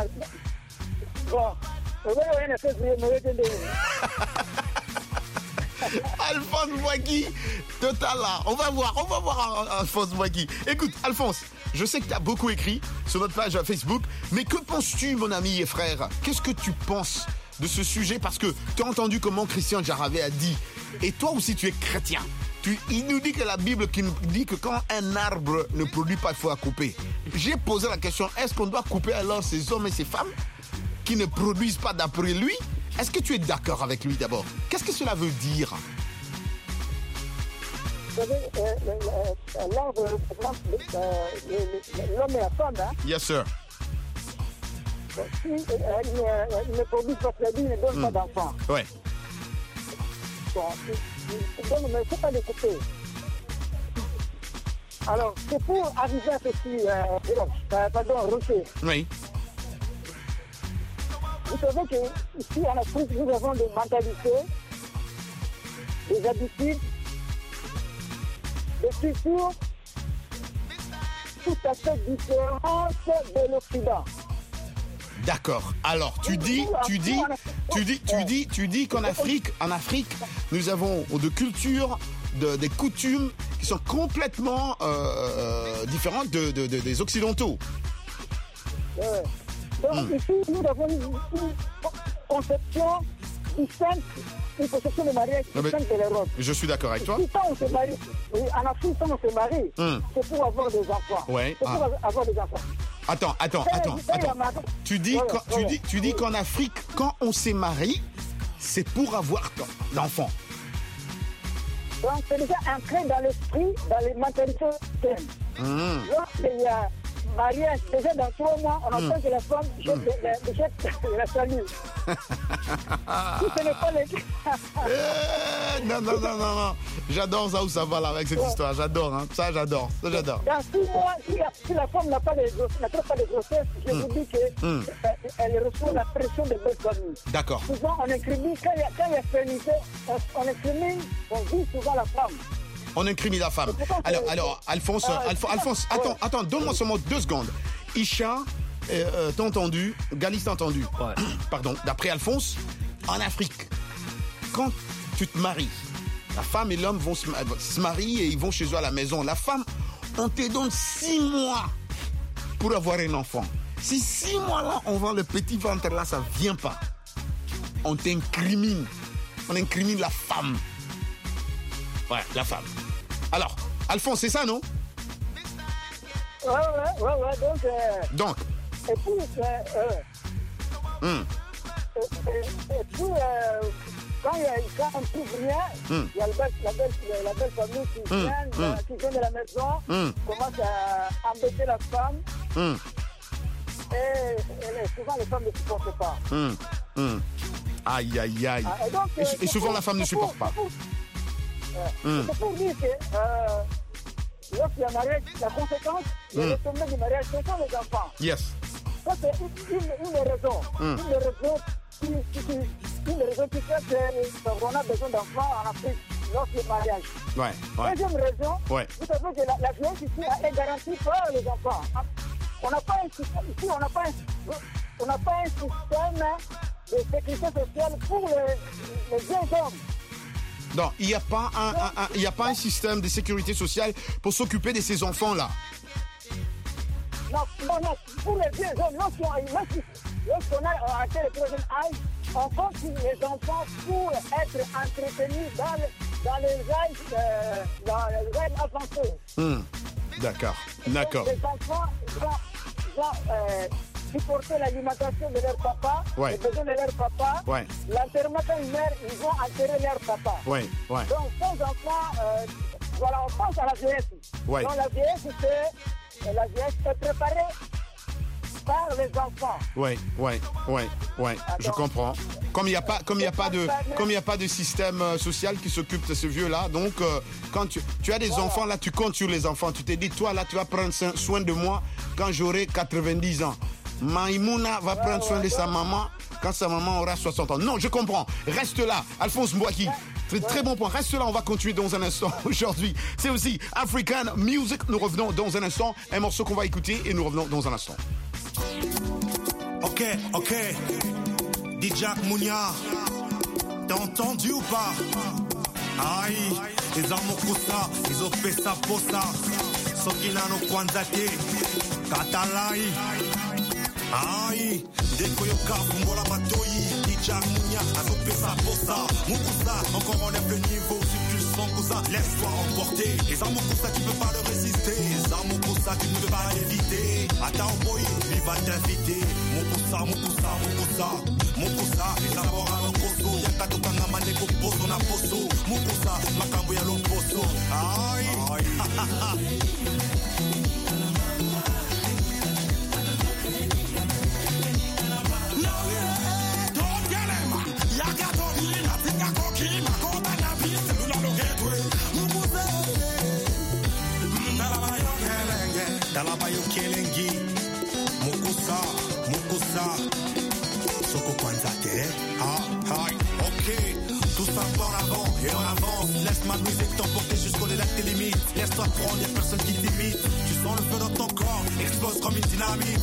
Alphonse Mbouaki, total là. On va voir Alphonse Mbouaki. Écoute, Alphonse, je sais que tu as beaucoup écrit sur notre page Facebook, mais que penses-tu, mon ami et frère? Qu'est-ce que tu penses de ce sujet? Parce que tu as entendu comment Christian Djarabé a dit, et toi aussi tu es chrétien. Il nous dit que la Bible qui nous dit que quand un arbre ne produit pas, il faut la couper. J'ai posé la question, est-ce qu'on doit couper alors ces hommes et ces femmes qui ne produisent pas d'après lui? Est-ce que tu es d'accord avec lui d'abord? Qu'est-ce que cela veut dire? Vous savez, l'arbre représente l'homme et la femme. Hein? Yes, sir. Si il ne produit pas très bien, il ne donne pas d'enfants. Ouais. Donc, il ne faut pas les couper. Alors, c'est pour arriver à ceci, Rocher. Oui. Vous savez qu'ici en Afrique, nous avons des mentalités, des habitudes, des cultures tout à fait différentes de l'Occident. D'accord. Alors, tu dis qu'en Afrique, nous avons des cultures, des coutumes qui sont complètement différentes des Occidentaux. Donc ici, nous avons une conception distincte, une conception de mariage distincte de l'Europe. Je suis d'accord avec toi. Quand on se marie, en Afrique, quand on se marie, c'est pour avoir des enfants. Ouais. C'est pour avoir des enfants. Attends. Tu dis qu'en Afrique, quand on se marie, c'est pour avoir d'enfants. Donc c'est déjà ancré dans l'esprit, dans les mentalités. Lorsqu'il y a mariage, déjà dans 3 mois, on entend que la femme jette la salut. Si ce n'est pas Non. J'adore ça où ça va là avec cette histoire. J'adore, hein. Ça, j'adore. Dans 6 mois, si la femme n'a pas de grossesse, je vous dis qu'elle reçoit la pression de belle famille. D'accord. Souvent, on incrimine, quand il y a féminité, on incrimine, on dit souvent la femme. On incrimine la femme. Alors, Alphonse, attends, donne-moi seulement 2 secondes. Isha, t'as entendu, Galis t'as entendu. Ouais. Pardon, d'après Alphonse, en Afrique, quand tu te maries, la femme et l'homme vont se marier et ils vont chez eux à la maison. La femme, on te donne 6 mois pour avoir un enfant. Si 6 mois-là, on vend le petit ventre là, ça vient pas. On t'incrimine. On incrimine la femme. Ouais, la femme. Alors, Alphonse, c'est ça, non? Ouais, donc... Et puis, quand on trouve rien, il y a la belle famille qui vient de la maison, commence à embêter la femme, et souvent les femmes ne supportent pas. Aïe. Et souvent la femme ne supporte pas. C'est pour dire que lorsqu'il y a mariage, la conséquence, le retournement du mariage, ce sont les enfants. Yes. Ça, c'est une raison. Une raison qui fait qu'on a besoin d'enfants en Afrique lorsqu'il y a mariage. Ouais. Deuxième raison, vous savez que la violence ici est garantie par les enfants. On n'a pas un système ici, on n'a pas un système de sécurité sociale pour les jeunes hommes. Non, il n'y a pas un système de sécurité sociale pour s'occuper de ces enfants-là. Non, pour les vieux hommes, lorsqu'on a atteint le troisième âge, on compte les enfants pour être entretenus dans les âges avancés. D'accord. Les enfants vont supporter l'alimentation de leur papa, les besoins de leur papa, l'enterrement quand ils meurent, ils vont enterrer leur papa. Donc, ces enfants, on pense à la vieillesse. Donc, la vieillesse est préparée par les enfants. Je comprends. Comme il n'y a pas de système social qui s'occupe de ce vieux-là, donc quand tu as des enfants, là, tu comptes sur les enfants. Tu te dis, toi, là, tu vas prendre soin de moi quand j'aurai 90 ans. Maïmouna va prendre soin de sa maman quand sa maman aura 60 ans. Non, je comprends. Reste là, Alphonse Mbouaki. Très bon point. Reste là, on va continuer dans un instant. Aujourd'hui, c'est aussi African Music. Nous revenons dans un instant. Un morceau qu'on va écouter et nous revenons dans un instant. Ok. DJ Mounia, t'as entendu ou pas? Aïe, les amokusa, ils ont fait ça pour ça. Sokina no Kwanzate, Katalai. Aïe, Dekoyoka, Fungola Matoi, DJ Mounia, ils ont fait ça pour ça. Mukusa, encore on lève le niveau, si tu le sens, cousin, laisse-toi emporter. Les amokusa, tu peux pas le résister. Les amokusa, tu ne peux pas l'éviter. Attends, boy, il va t'inviter. Mukusa, les amours à l'encoso. Y'a kato kanga maneko poso na poso. Mukusa, makambo ya l'omposo. Aïe. Talabayo Kelengi, Mukusa, Soko Kwanzate, ok, tout ça en avant et en avance. Laisse ma musique t'emporter jusqu'au-delà de tes limites. Laisse-toi prendre, y'a personne qui t'imite. Tu sens le feu dans ton corps, explose comme une dynamite.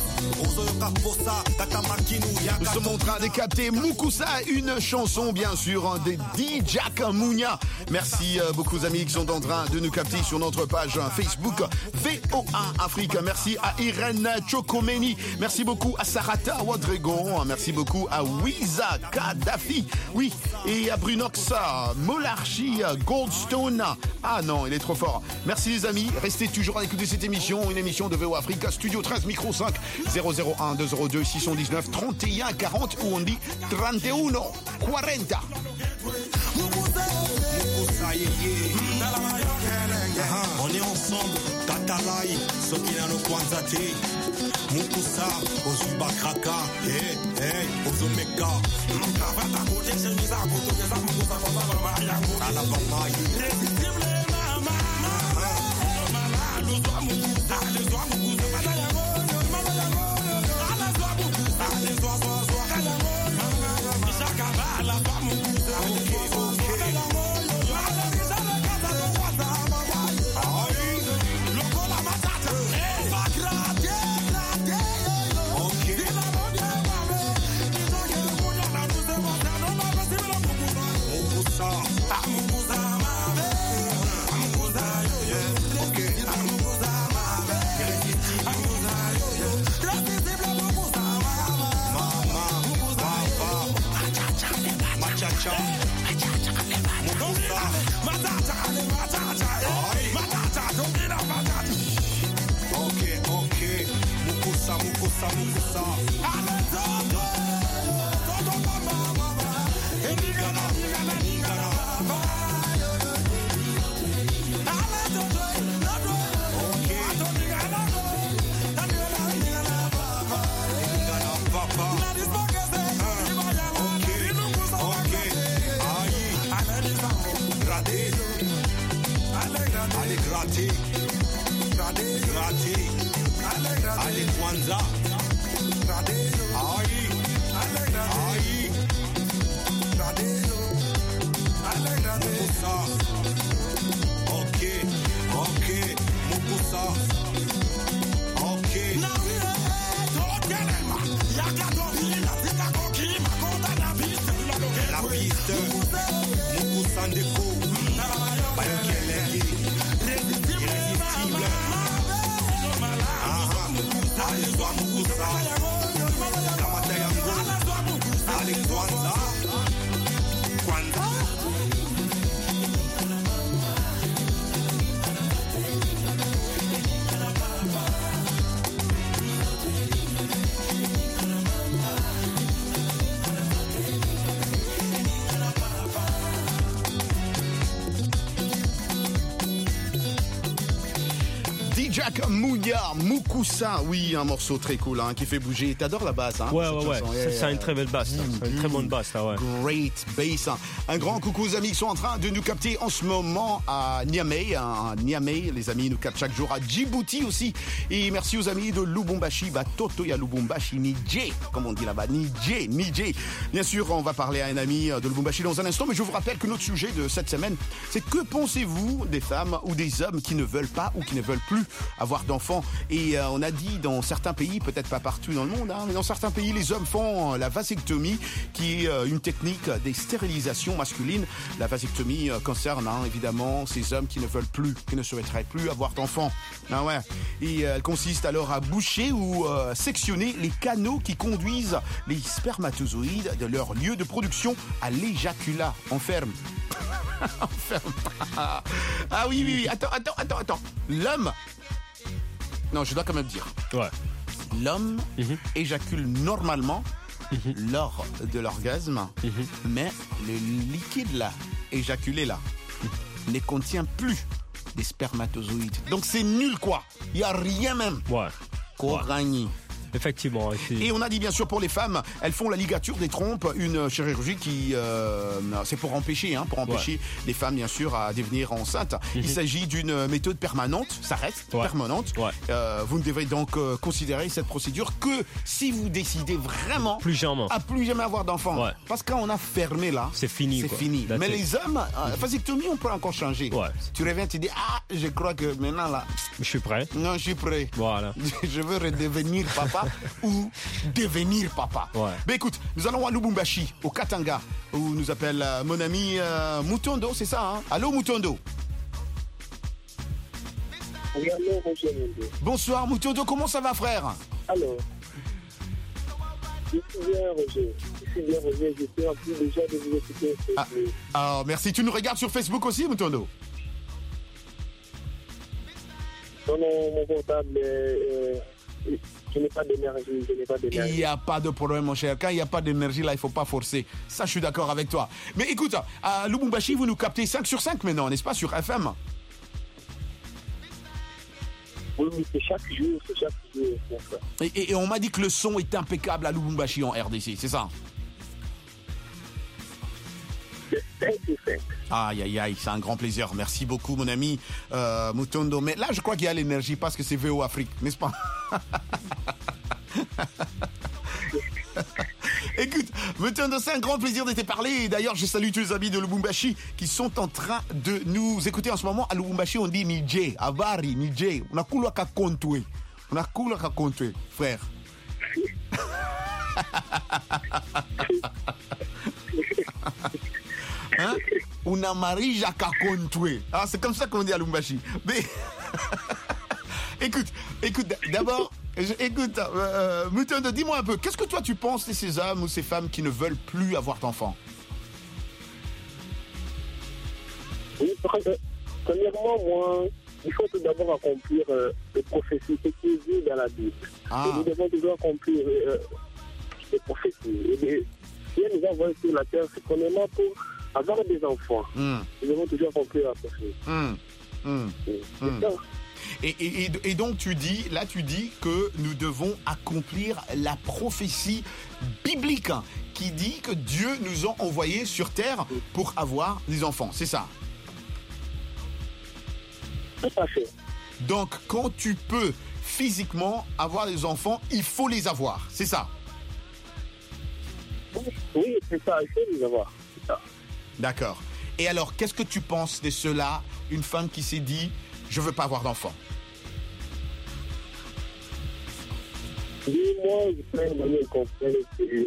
Nous sommes en train de capter Mukusa, une chanson bien sûr de DJ Mounia. Merci beaucoup aux amis qui sont en train de nous capter sur notre page Facebook VOA Afrique. Merci à Irène Chokomeni. Merci beaucoup à Sarata Ouadregon. Merci beaucoup à Wiza Kadhafi. Oui, et à Brunox, Molarchi, Goldstone. Ah non, il est trop fort. Merci les amis. Restez toujours à écouter cette émission. Une émission de VOA Afrique. Studio 13, micro 5, 001 202 619 31 40 ou on dit 31 40. On est ensemble, Katalai, Sokina no Kwanzati, Mukusa, Ozuba Kraka, Ozomeka, Mkavata Kote, Shenisa, Kotoza, Mukusa, Alabama, Irrésistible, Mama, Jack Mouya, Mukusa, oui, un morceau très cool hein, qui fait bouger. T'adores la basse, hein? Ouais. C'est une très belle basse, une très bonne basse, là, ouais. Great bass. Un grand coucou aux amis qui sont en train de nous capter en ce moment à Niamey. Niamey, les amis nous captent chaque jour à Djibouti aussi. Et merci aux amis de Lubumbashi, Batoto ya Lubumbashi, Niger, comme on dit là-bas, Niger. Bien sûr, on va parler à un ami de Lubumbashi dans un instant, mais je vous rappelle que notre sujet de cette semaine, c'est que pensez-vous des femmes ou des hommes qui ne veulent pas ou qui ne veulent plus avoir d'enfants? Et on a dit dans certains pays, peut-être pas partout dans le monde, hein, mais dans certains pays, les hommes font la vasectomie, qui est une technique des stérilisations masculines. La vasectomie concerne évidemment ces hommes qui ne veulent plus, qui ne souhaiteraient plus avoir d'enfants. Ah ouais. Et elle consiste alors à boucher ou sectionner les canaux qui conduisent les spermatozoïdes de leur lieu de production à l'éjaculat. On ferme. Ah oui. Attends. L'homme. Non, je dois quand même dire. Ouais. L'homme éjacule normalement lors de l'orgasme, mais le liquide là, éjaculé là, ne contient plus des spermatozoïdes. Donc c'est nul quoi. Il n'y a rien même. Ouais. Gagné. Effectivement. Et on a dit bien sûr pour les femmes, elles font la ligature des trompes, une chirurgie qui, c'est pour empêcher les femmes bien sûr à devenir enceintes. Il s'agit d'une méthode permanente, ça reste permanente. Ouais. Vous ne devrez donc considérer cette procédure que si vous décidez vraiment à plus jamais avoir d'enfants. Ouais. Parce qu'on a fermé là, c'est fini. C'est fini. Mais les hommes, vasectomie, on peut encore changer. Ouais. Tu reviens, tu dis je crois que maintenant là, je suis prêt. Non, je suis prêt. Voilà. Je veux redevenir papa. Ou devenir papa. Ouais. Mais écoute, nous allons à Lubumbashi, au Katanga, où nous appelle mon ami Mutondo, c'est ça, hein? Allô Mutondo. Oui, allô, bonjour. Bonsoir Mutondo, comment ça va frère? Alors, je suis bien Roger. Je suis en plus déjà de vous écouter. Merci, tu nous regardes sur Facebook aussi Mutondo? Non, mon portable je n'ai pas d'énergie, Il n'y a pas de problème, mon cher. Quand il n'y a pas d'énergie, là, il ne faut pas forcer. Ça, je suis d'accord avec toi. Mais écoute, à Lubumbashi, vous nous captez 5 sur 5 maintenant, n'est-ce pas, sur FM? Oui, c'est chaque jour. Et on m'a dit que le son est impeccable à Lubumbashi en RDC, c'est ça? Aïe, c'est un grand plaisir. Merci beaucoup, mon ami Mutondo. Mais là, je crois qu'il y a l'énergie parce que c'est VO Afrique, n'est-ce pas? Écoute, Mutondo, c'est un grand plaisir de te parler. Et d'ailleurs, je salue tous les amis de Lubumbashi qui sont en train de nous écouter en ce moment. À Lubumbashi, on dit Nije, Avari, Nije. On a coulé qu'à compter. Frère. Hein? Una marija kakontwe. Ah, c'est comme ça qu'on dit à Lubumbashi. Mais écoute, d'abord, Mutondo, dis-moi un peu, qu'est-ce que toi tu penses de ces hommes ou ces femmes qui ne veulent plus avoir d'enfants? Oui, premièrement, moi, il faut tout d'abord accomplir les prophéties qui est vu dans la Bible. Et nous devons toujours accomplir les prophéties. Et Dieu nous a envoyés sur la terre, c'est premièrement pour avoir des enfants. Nous devons toujours accomplir la prophétie. C'est ça. Et donc tu dis que nous devons accomplir la prophétie biblique qui dit que Dieu nous a envoyés sur terre pour avoir des enfants, c'est ça? Tout à fait. Donc quand tu peux physiquement avoir des enfants, il faut les avoir, c'est ça? Oui, c'est ça, il faut les avoir, c'est ça. D'accord. Et alors, qu'est-ce que tu penses de cela, une femme qui s'est dit je veux pas avoir d'enfants? Oui, moi, je peux donner le conseil.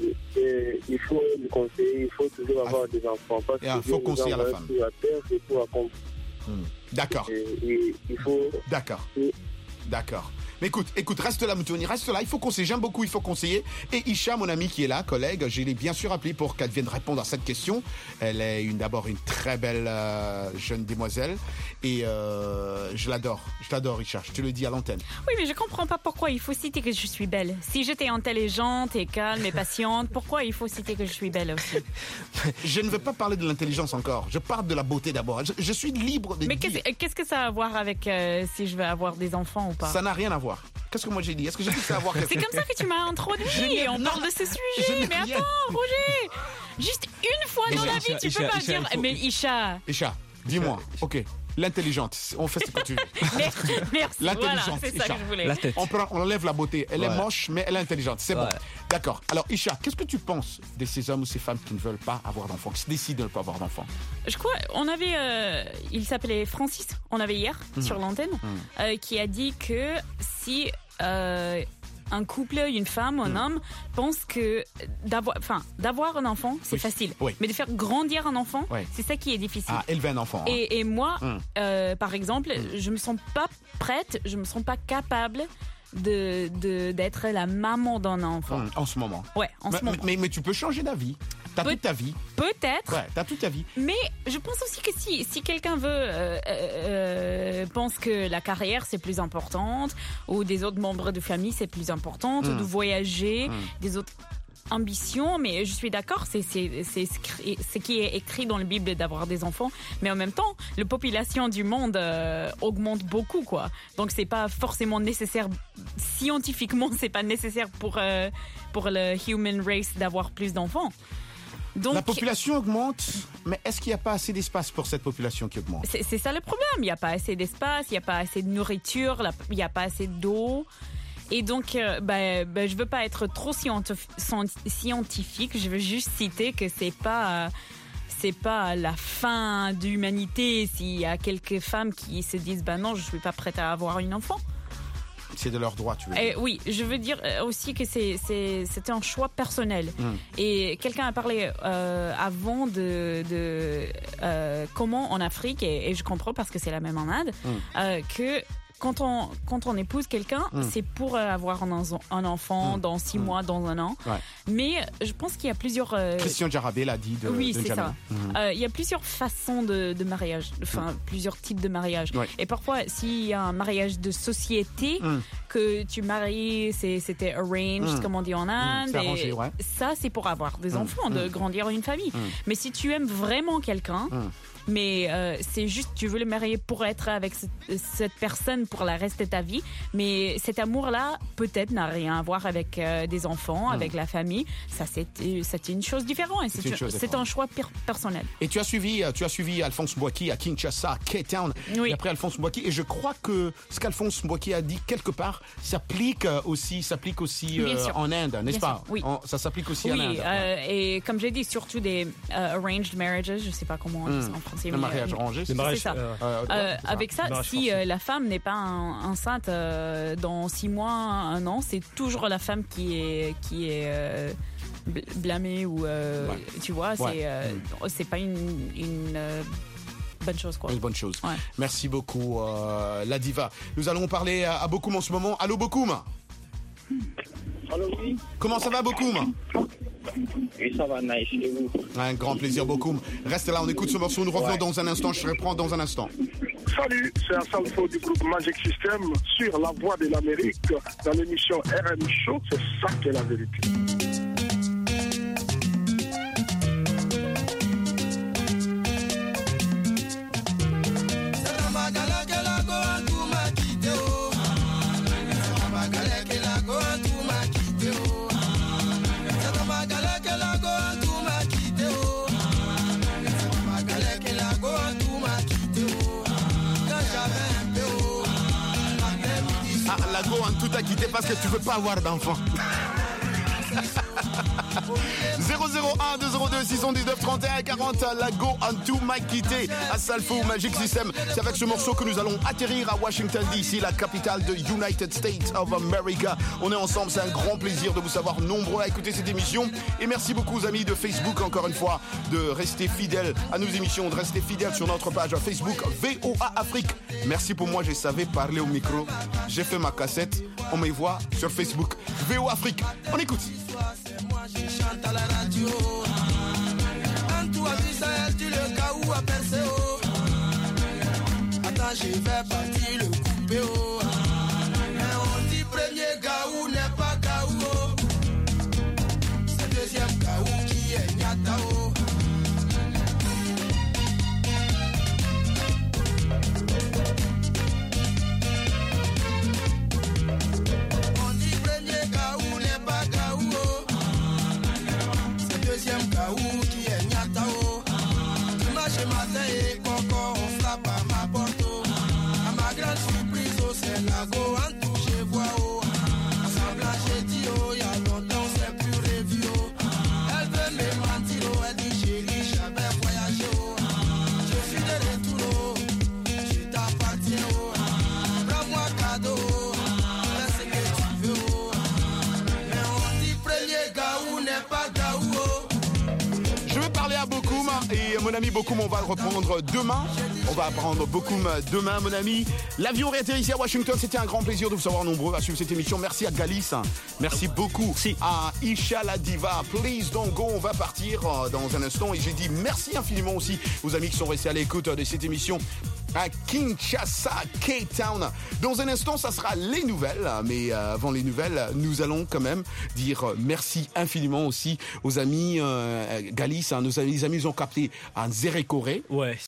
Il faut le conseiller, il faut toujours avoir des enfants. Parce il faut conseiller à la femme. Sur la terre, c'est pour accomplir. D'accord. Et il faut. D'accord. Mais écoute, reste là, Mutoni, reste là. Il faut conseiller, j'aime beaucoup, il faut conseiller. Et Isha, mon ami qui est là, collègue, je l'ai bien sûr appelé pour qu'elle vienne répondre à cette question. Elle est d'abord une très belle jeune demoiselle. Et je l'adore, Isha, je te le dis à l'antenne. Oui, mais je comprends pas pourquoi il faut citer que je suis belle. Si j'étais intelligente et calme et patiente, pourquoi il faut citer que je suis belle aussi? Je ne veux pas parler de l'intelligence encore. Je parle de la beauté d'abord. Je suis libre de dire... Mais qu'est-ce que ça a à voir avec si je veux avoir des enfants ou pas? Ça n'a rien à voir. Qu'est-ce que moi j'ai dit? Est-ce que j'ai dit que ça a à voir? C'est comme ça que tu m'as introduit. On parle de ce sujet. Mais attends, Roger, juste une fois dans la vie, tu peux pas dire. Mais Isha, dis-moi. Ok. L'intelligente, on fait ce que tu veux. Merci. L'intelligente, voilà, c'est ça que je voulais. La tête. On enlève la beauté. Elle est moche, mais elle est intelligente. C'est bon. D'accord. Alors, Isha, qu'est-ce que tu penses de ces hommes ou ces femmes qui ne veulent pas avoir d'enfants, qui se décident de ne pas avoir d'enfants? Je crois, on avait, il s'appelait Francis, on avait hier sur l'antenne, qui a dit que si un couple, une femme, un homme pense que d'avoir un enfant, c'est facile. Oui. Mais de faire grandir un enfant, c'est ça qui est difficile. Ah, élever un enfant. Et moi, par exemple, je me sens pas prête, je me sens pas capable d'être la maman d'un enfant. En ce moment. Ouais, en ce moment. Mais tu peux changer d'avis. T'as toute ta vie. Peut-être. Ouais, t'as toute ta vie. Mais je pense aussi que si quelqu'un pense que la carrière c'est plus importante, ou des autres membres de famille c'est plus importante, ou de voyager, des autres ambitions, mais je suis d'accord, c'est ce qui est écrit dans la Bible d'avoir des enfants, mais en même temps, la population du monde augmente beaucoup, quoi. Donc c'est pas forcément nécessaire, scientifiquement, c'est pas nécessaire pour le human race d'avoir plus d'enfants. Donc, la population augmente, mais est-ce qu'il n'y a pas assez d'espace pour cette population qui augmente? C'est ça le problème. Il n'y a pas assez d'espace, il n'y a pas assez de nourriture, il n'y a pas assez d'eau. Et donc, je veux pas être trop scientifique. Je veux juste citer que c'est pas la fin de l'humanité s'il y a quelques femmes qui se disent non, je suis pas prête à avoir un enfant. C'est de leur droit, tu veux dire. Oui, je veux dire aussi que c'était un choix personnel. Et quelqu'un a parlé avant de comment en Afrique, et je comprends parce que c'est la même en Inde, que quand on épouse quelqu'un, c'est pour avoir un enfant dans 6 mois, dans 1 an. Ouais. Mais je pense qu'il y a plusieurs... Christian Jarabé l'a dit. Oui, c'est ça. Il y a plusieurs façons de mariage, plusieurs types de mariage. Ouais. Et parfois, s'il y a un mariage de société, que tu maries, c'était arranged, comme on dit en Inde. C'est arrangé, ça, c'est pour avoir des enfants, de grandir une famille. Mais si tu aimes vraiment quelqu'un... Mais c'est juste, tu veux le marier pour être avec cette personne pour le reste de ta vie. Mais cet amour-là, peut-être, n'a rien à voir avec des enfants, avec la famille. Ça, c'est une chose différente. Et c'est un choix personnel. Et tu as suivi Alphonse Mbouaki à Kinshasa, K-Town. Oui. Et après Alphonse Mbouaki, et je crois que ce qu'Alphonse Mbouaki a dit quelque part s'applique aussi en Inde, n'est-ce pas? Oui. Ça s'applique aussi en Inde. Et comme j'ai dit, surtout des arranged marriages, je sais pas comment on dit en français. Le mariage arrangé, c'est ça. Avec ça, si la femme n'est pas enceinte dans 6 mois, 1 an, c'est toujours la femme qui est blâmée ou tu vois, c'est pas une bonne chose, quoi. Une bonne chose. Ouais. Merci beaucoup, la diva. Nous allons parler à Bokoum en ce moment. Allô, Bokoum? Allô, oui. Comment ça va, Bokoum? Oui, ça va, nice, et vous? Un grand plaisir, Bokoum. Reste là, on écoute ce morceau. Nous revenons dans un instant. Je reprends dans un instant. Salut, c'est Assalfo du groupe Magic System sur La Voix de l'Amérique dans l'émission RM Show. C'est ça qui est la vérité. La go en tout a quitté parce que tu veux pas avoir d'enfant. 001 202 619 31 40. La go en tout m'a quitté. Assalfo Magic System. C'est avec ce morceau que nous allons atterrir à Washington DC, la capitale de United States of America. On est ensemble, c'est un grand plaisir de vous savoir nombreux à écouter cette émission. Et merci beaucoup aux amis de Facebook, encore une fois, de rester fidèles à nos émissions, de rester fidèles sur notre page Facebook VOA Afrique. Merci pour moi, je savais parler au micro. J'ai fait ma cassette, on me voit sur Facebook VOA Afrique. On écoute. Je chante à la radio. En tout Israël, tu le caou à percer. Attends, je vais partir le couper. Mais on dit premier gaou n'est pas gaou. C'est deuxième gaou qui est nyatao. On dit premier gaou n'est pas gaou. Deuxième gaou qui est nyatao. Dimanche matin et coco, on frappe à ma porte. À ma grande surprise, c'est la go en tout, je vois. Semblant, j'ai dit, y'a longtemps, c'est plus revu. Elle veut me mentir, elle dit, chérie, j'avais voyagé. Je suis de retour, je t'appartiens. Prends-moi cadeau, fais ce que tu veux. Mais on dit, premier gaou n'est pas gaou. Je vais parler à Bokoum et mon ami Bokoum, on va le reprendre demain. On va prendre Bokoum demain, mon ami. L'avion réatterrit ici à Washington. C'était un grand plaisir de vous savoir nombreux à suivre cette émission. Merci à Galis. Merci beaucoup à Isha la diva. Please don't go. On va partir dans un instant. Et j'ai dit merci infiniment aussi aux amis qui sont restés à l'écoute de cette émission à Kinshasa, K-Town. Dans un instant, ça sera les nouvelles. Mais avant les nouvelles, nous allons quand même dire merci infiniment aussi aux amis Galis. Nos amis, ils ont capté à Nzérékoré. Ouais.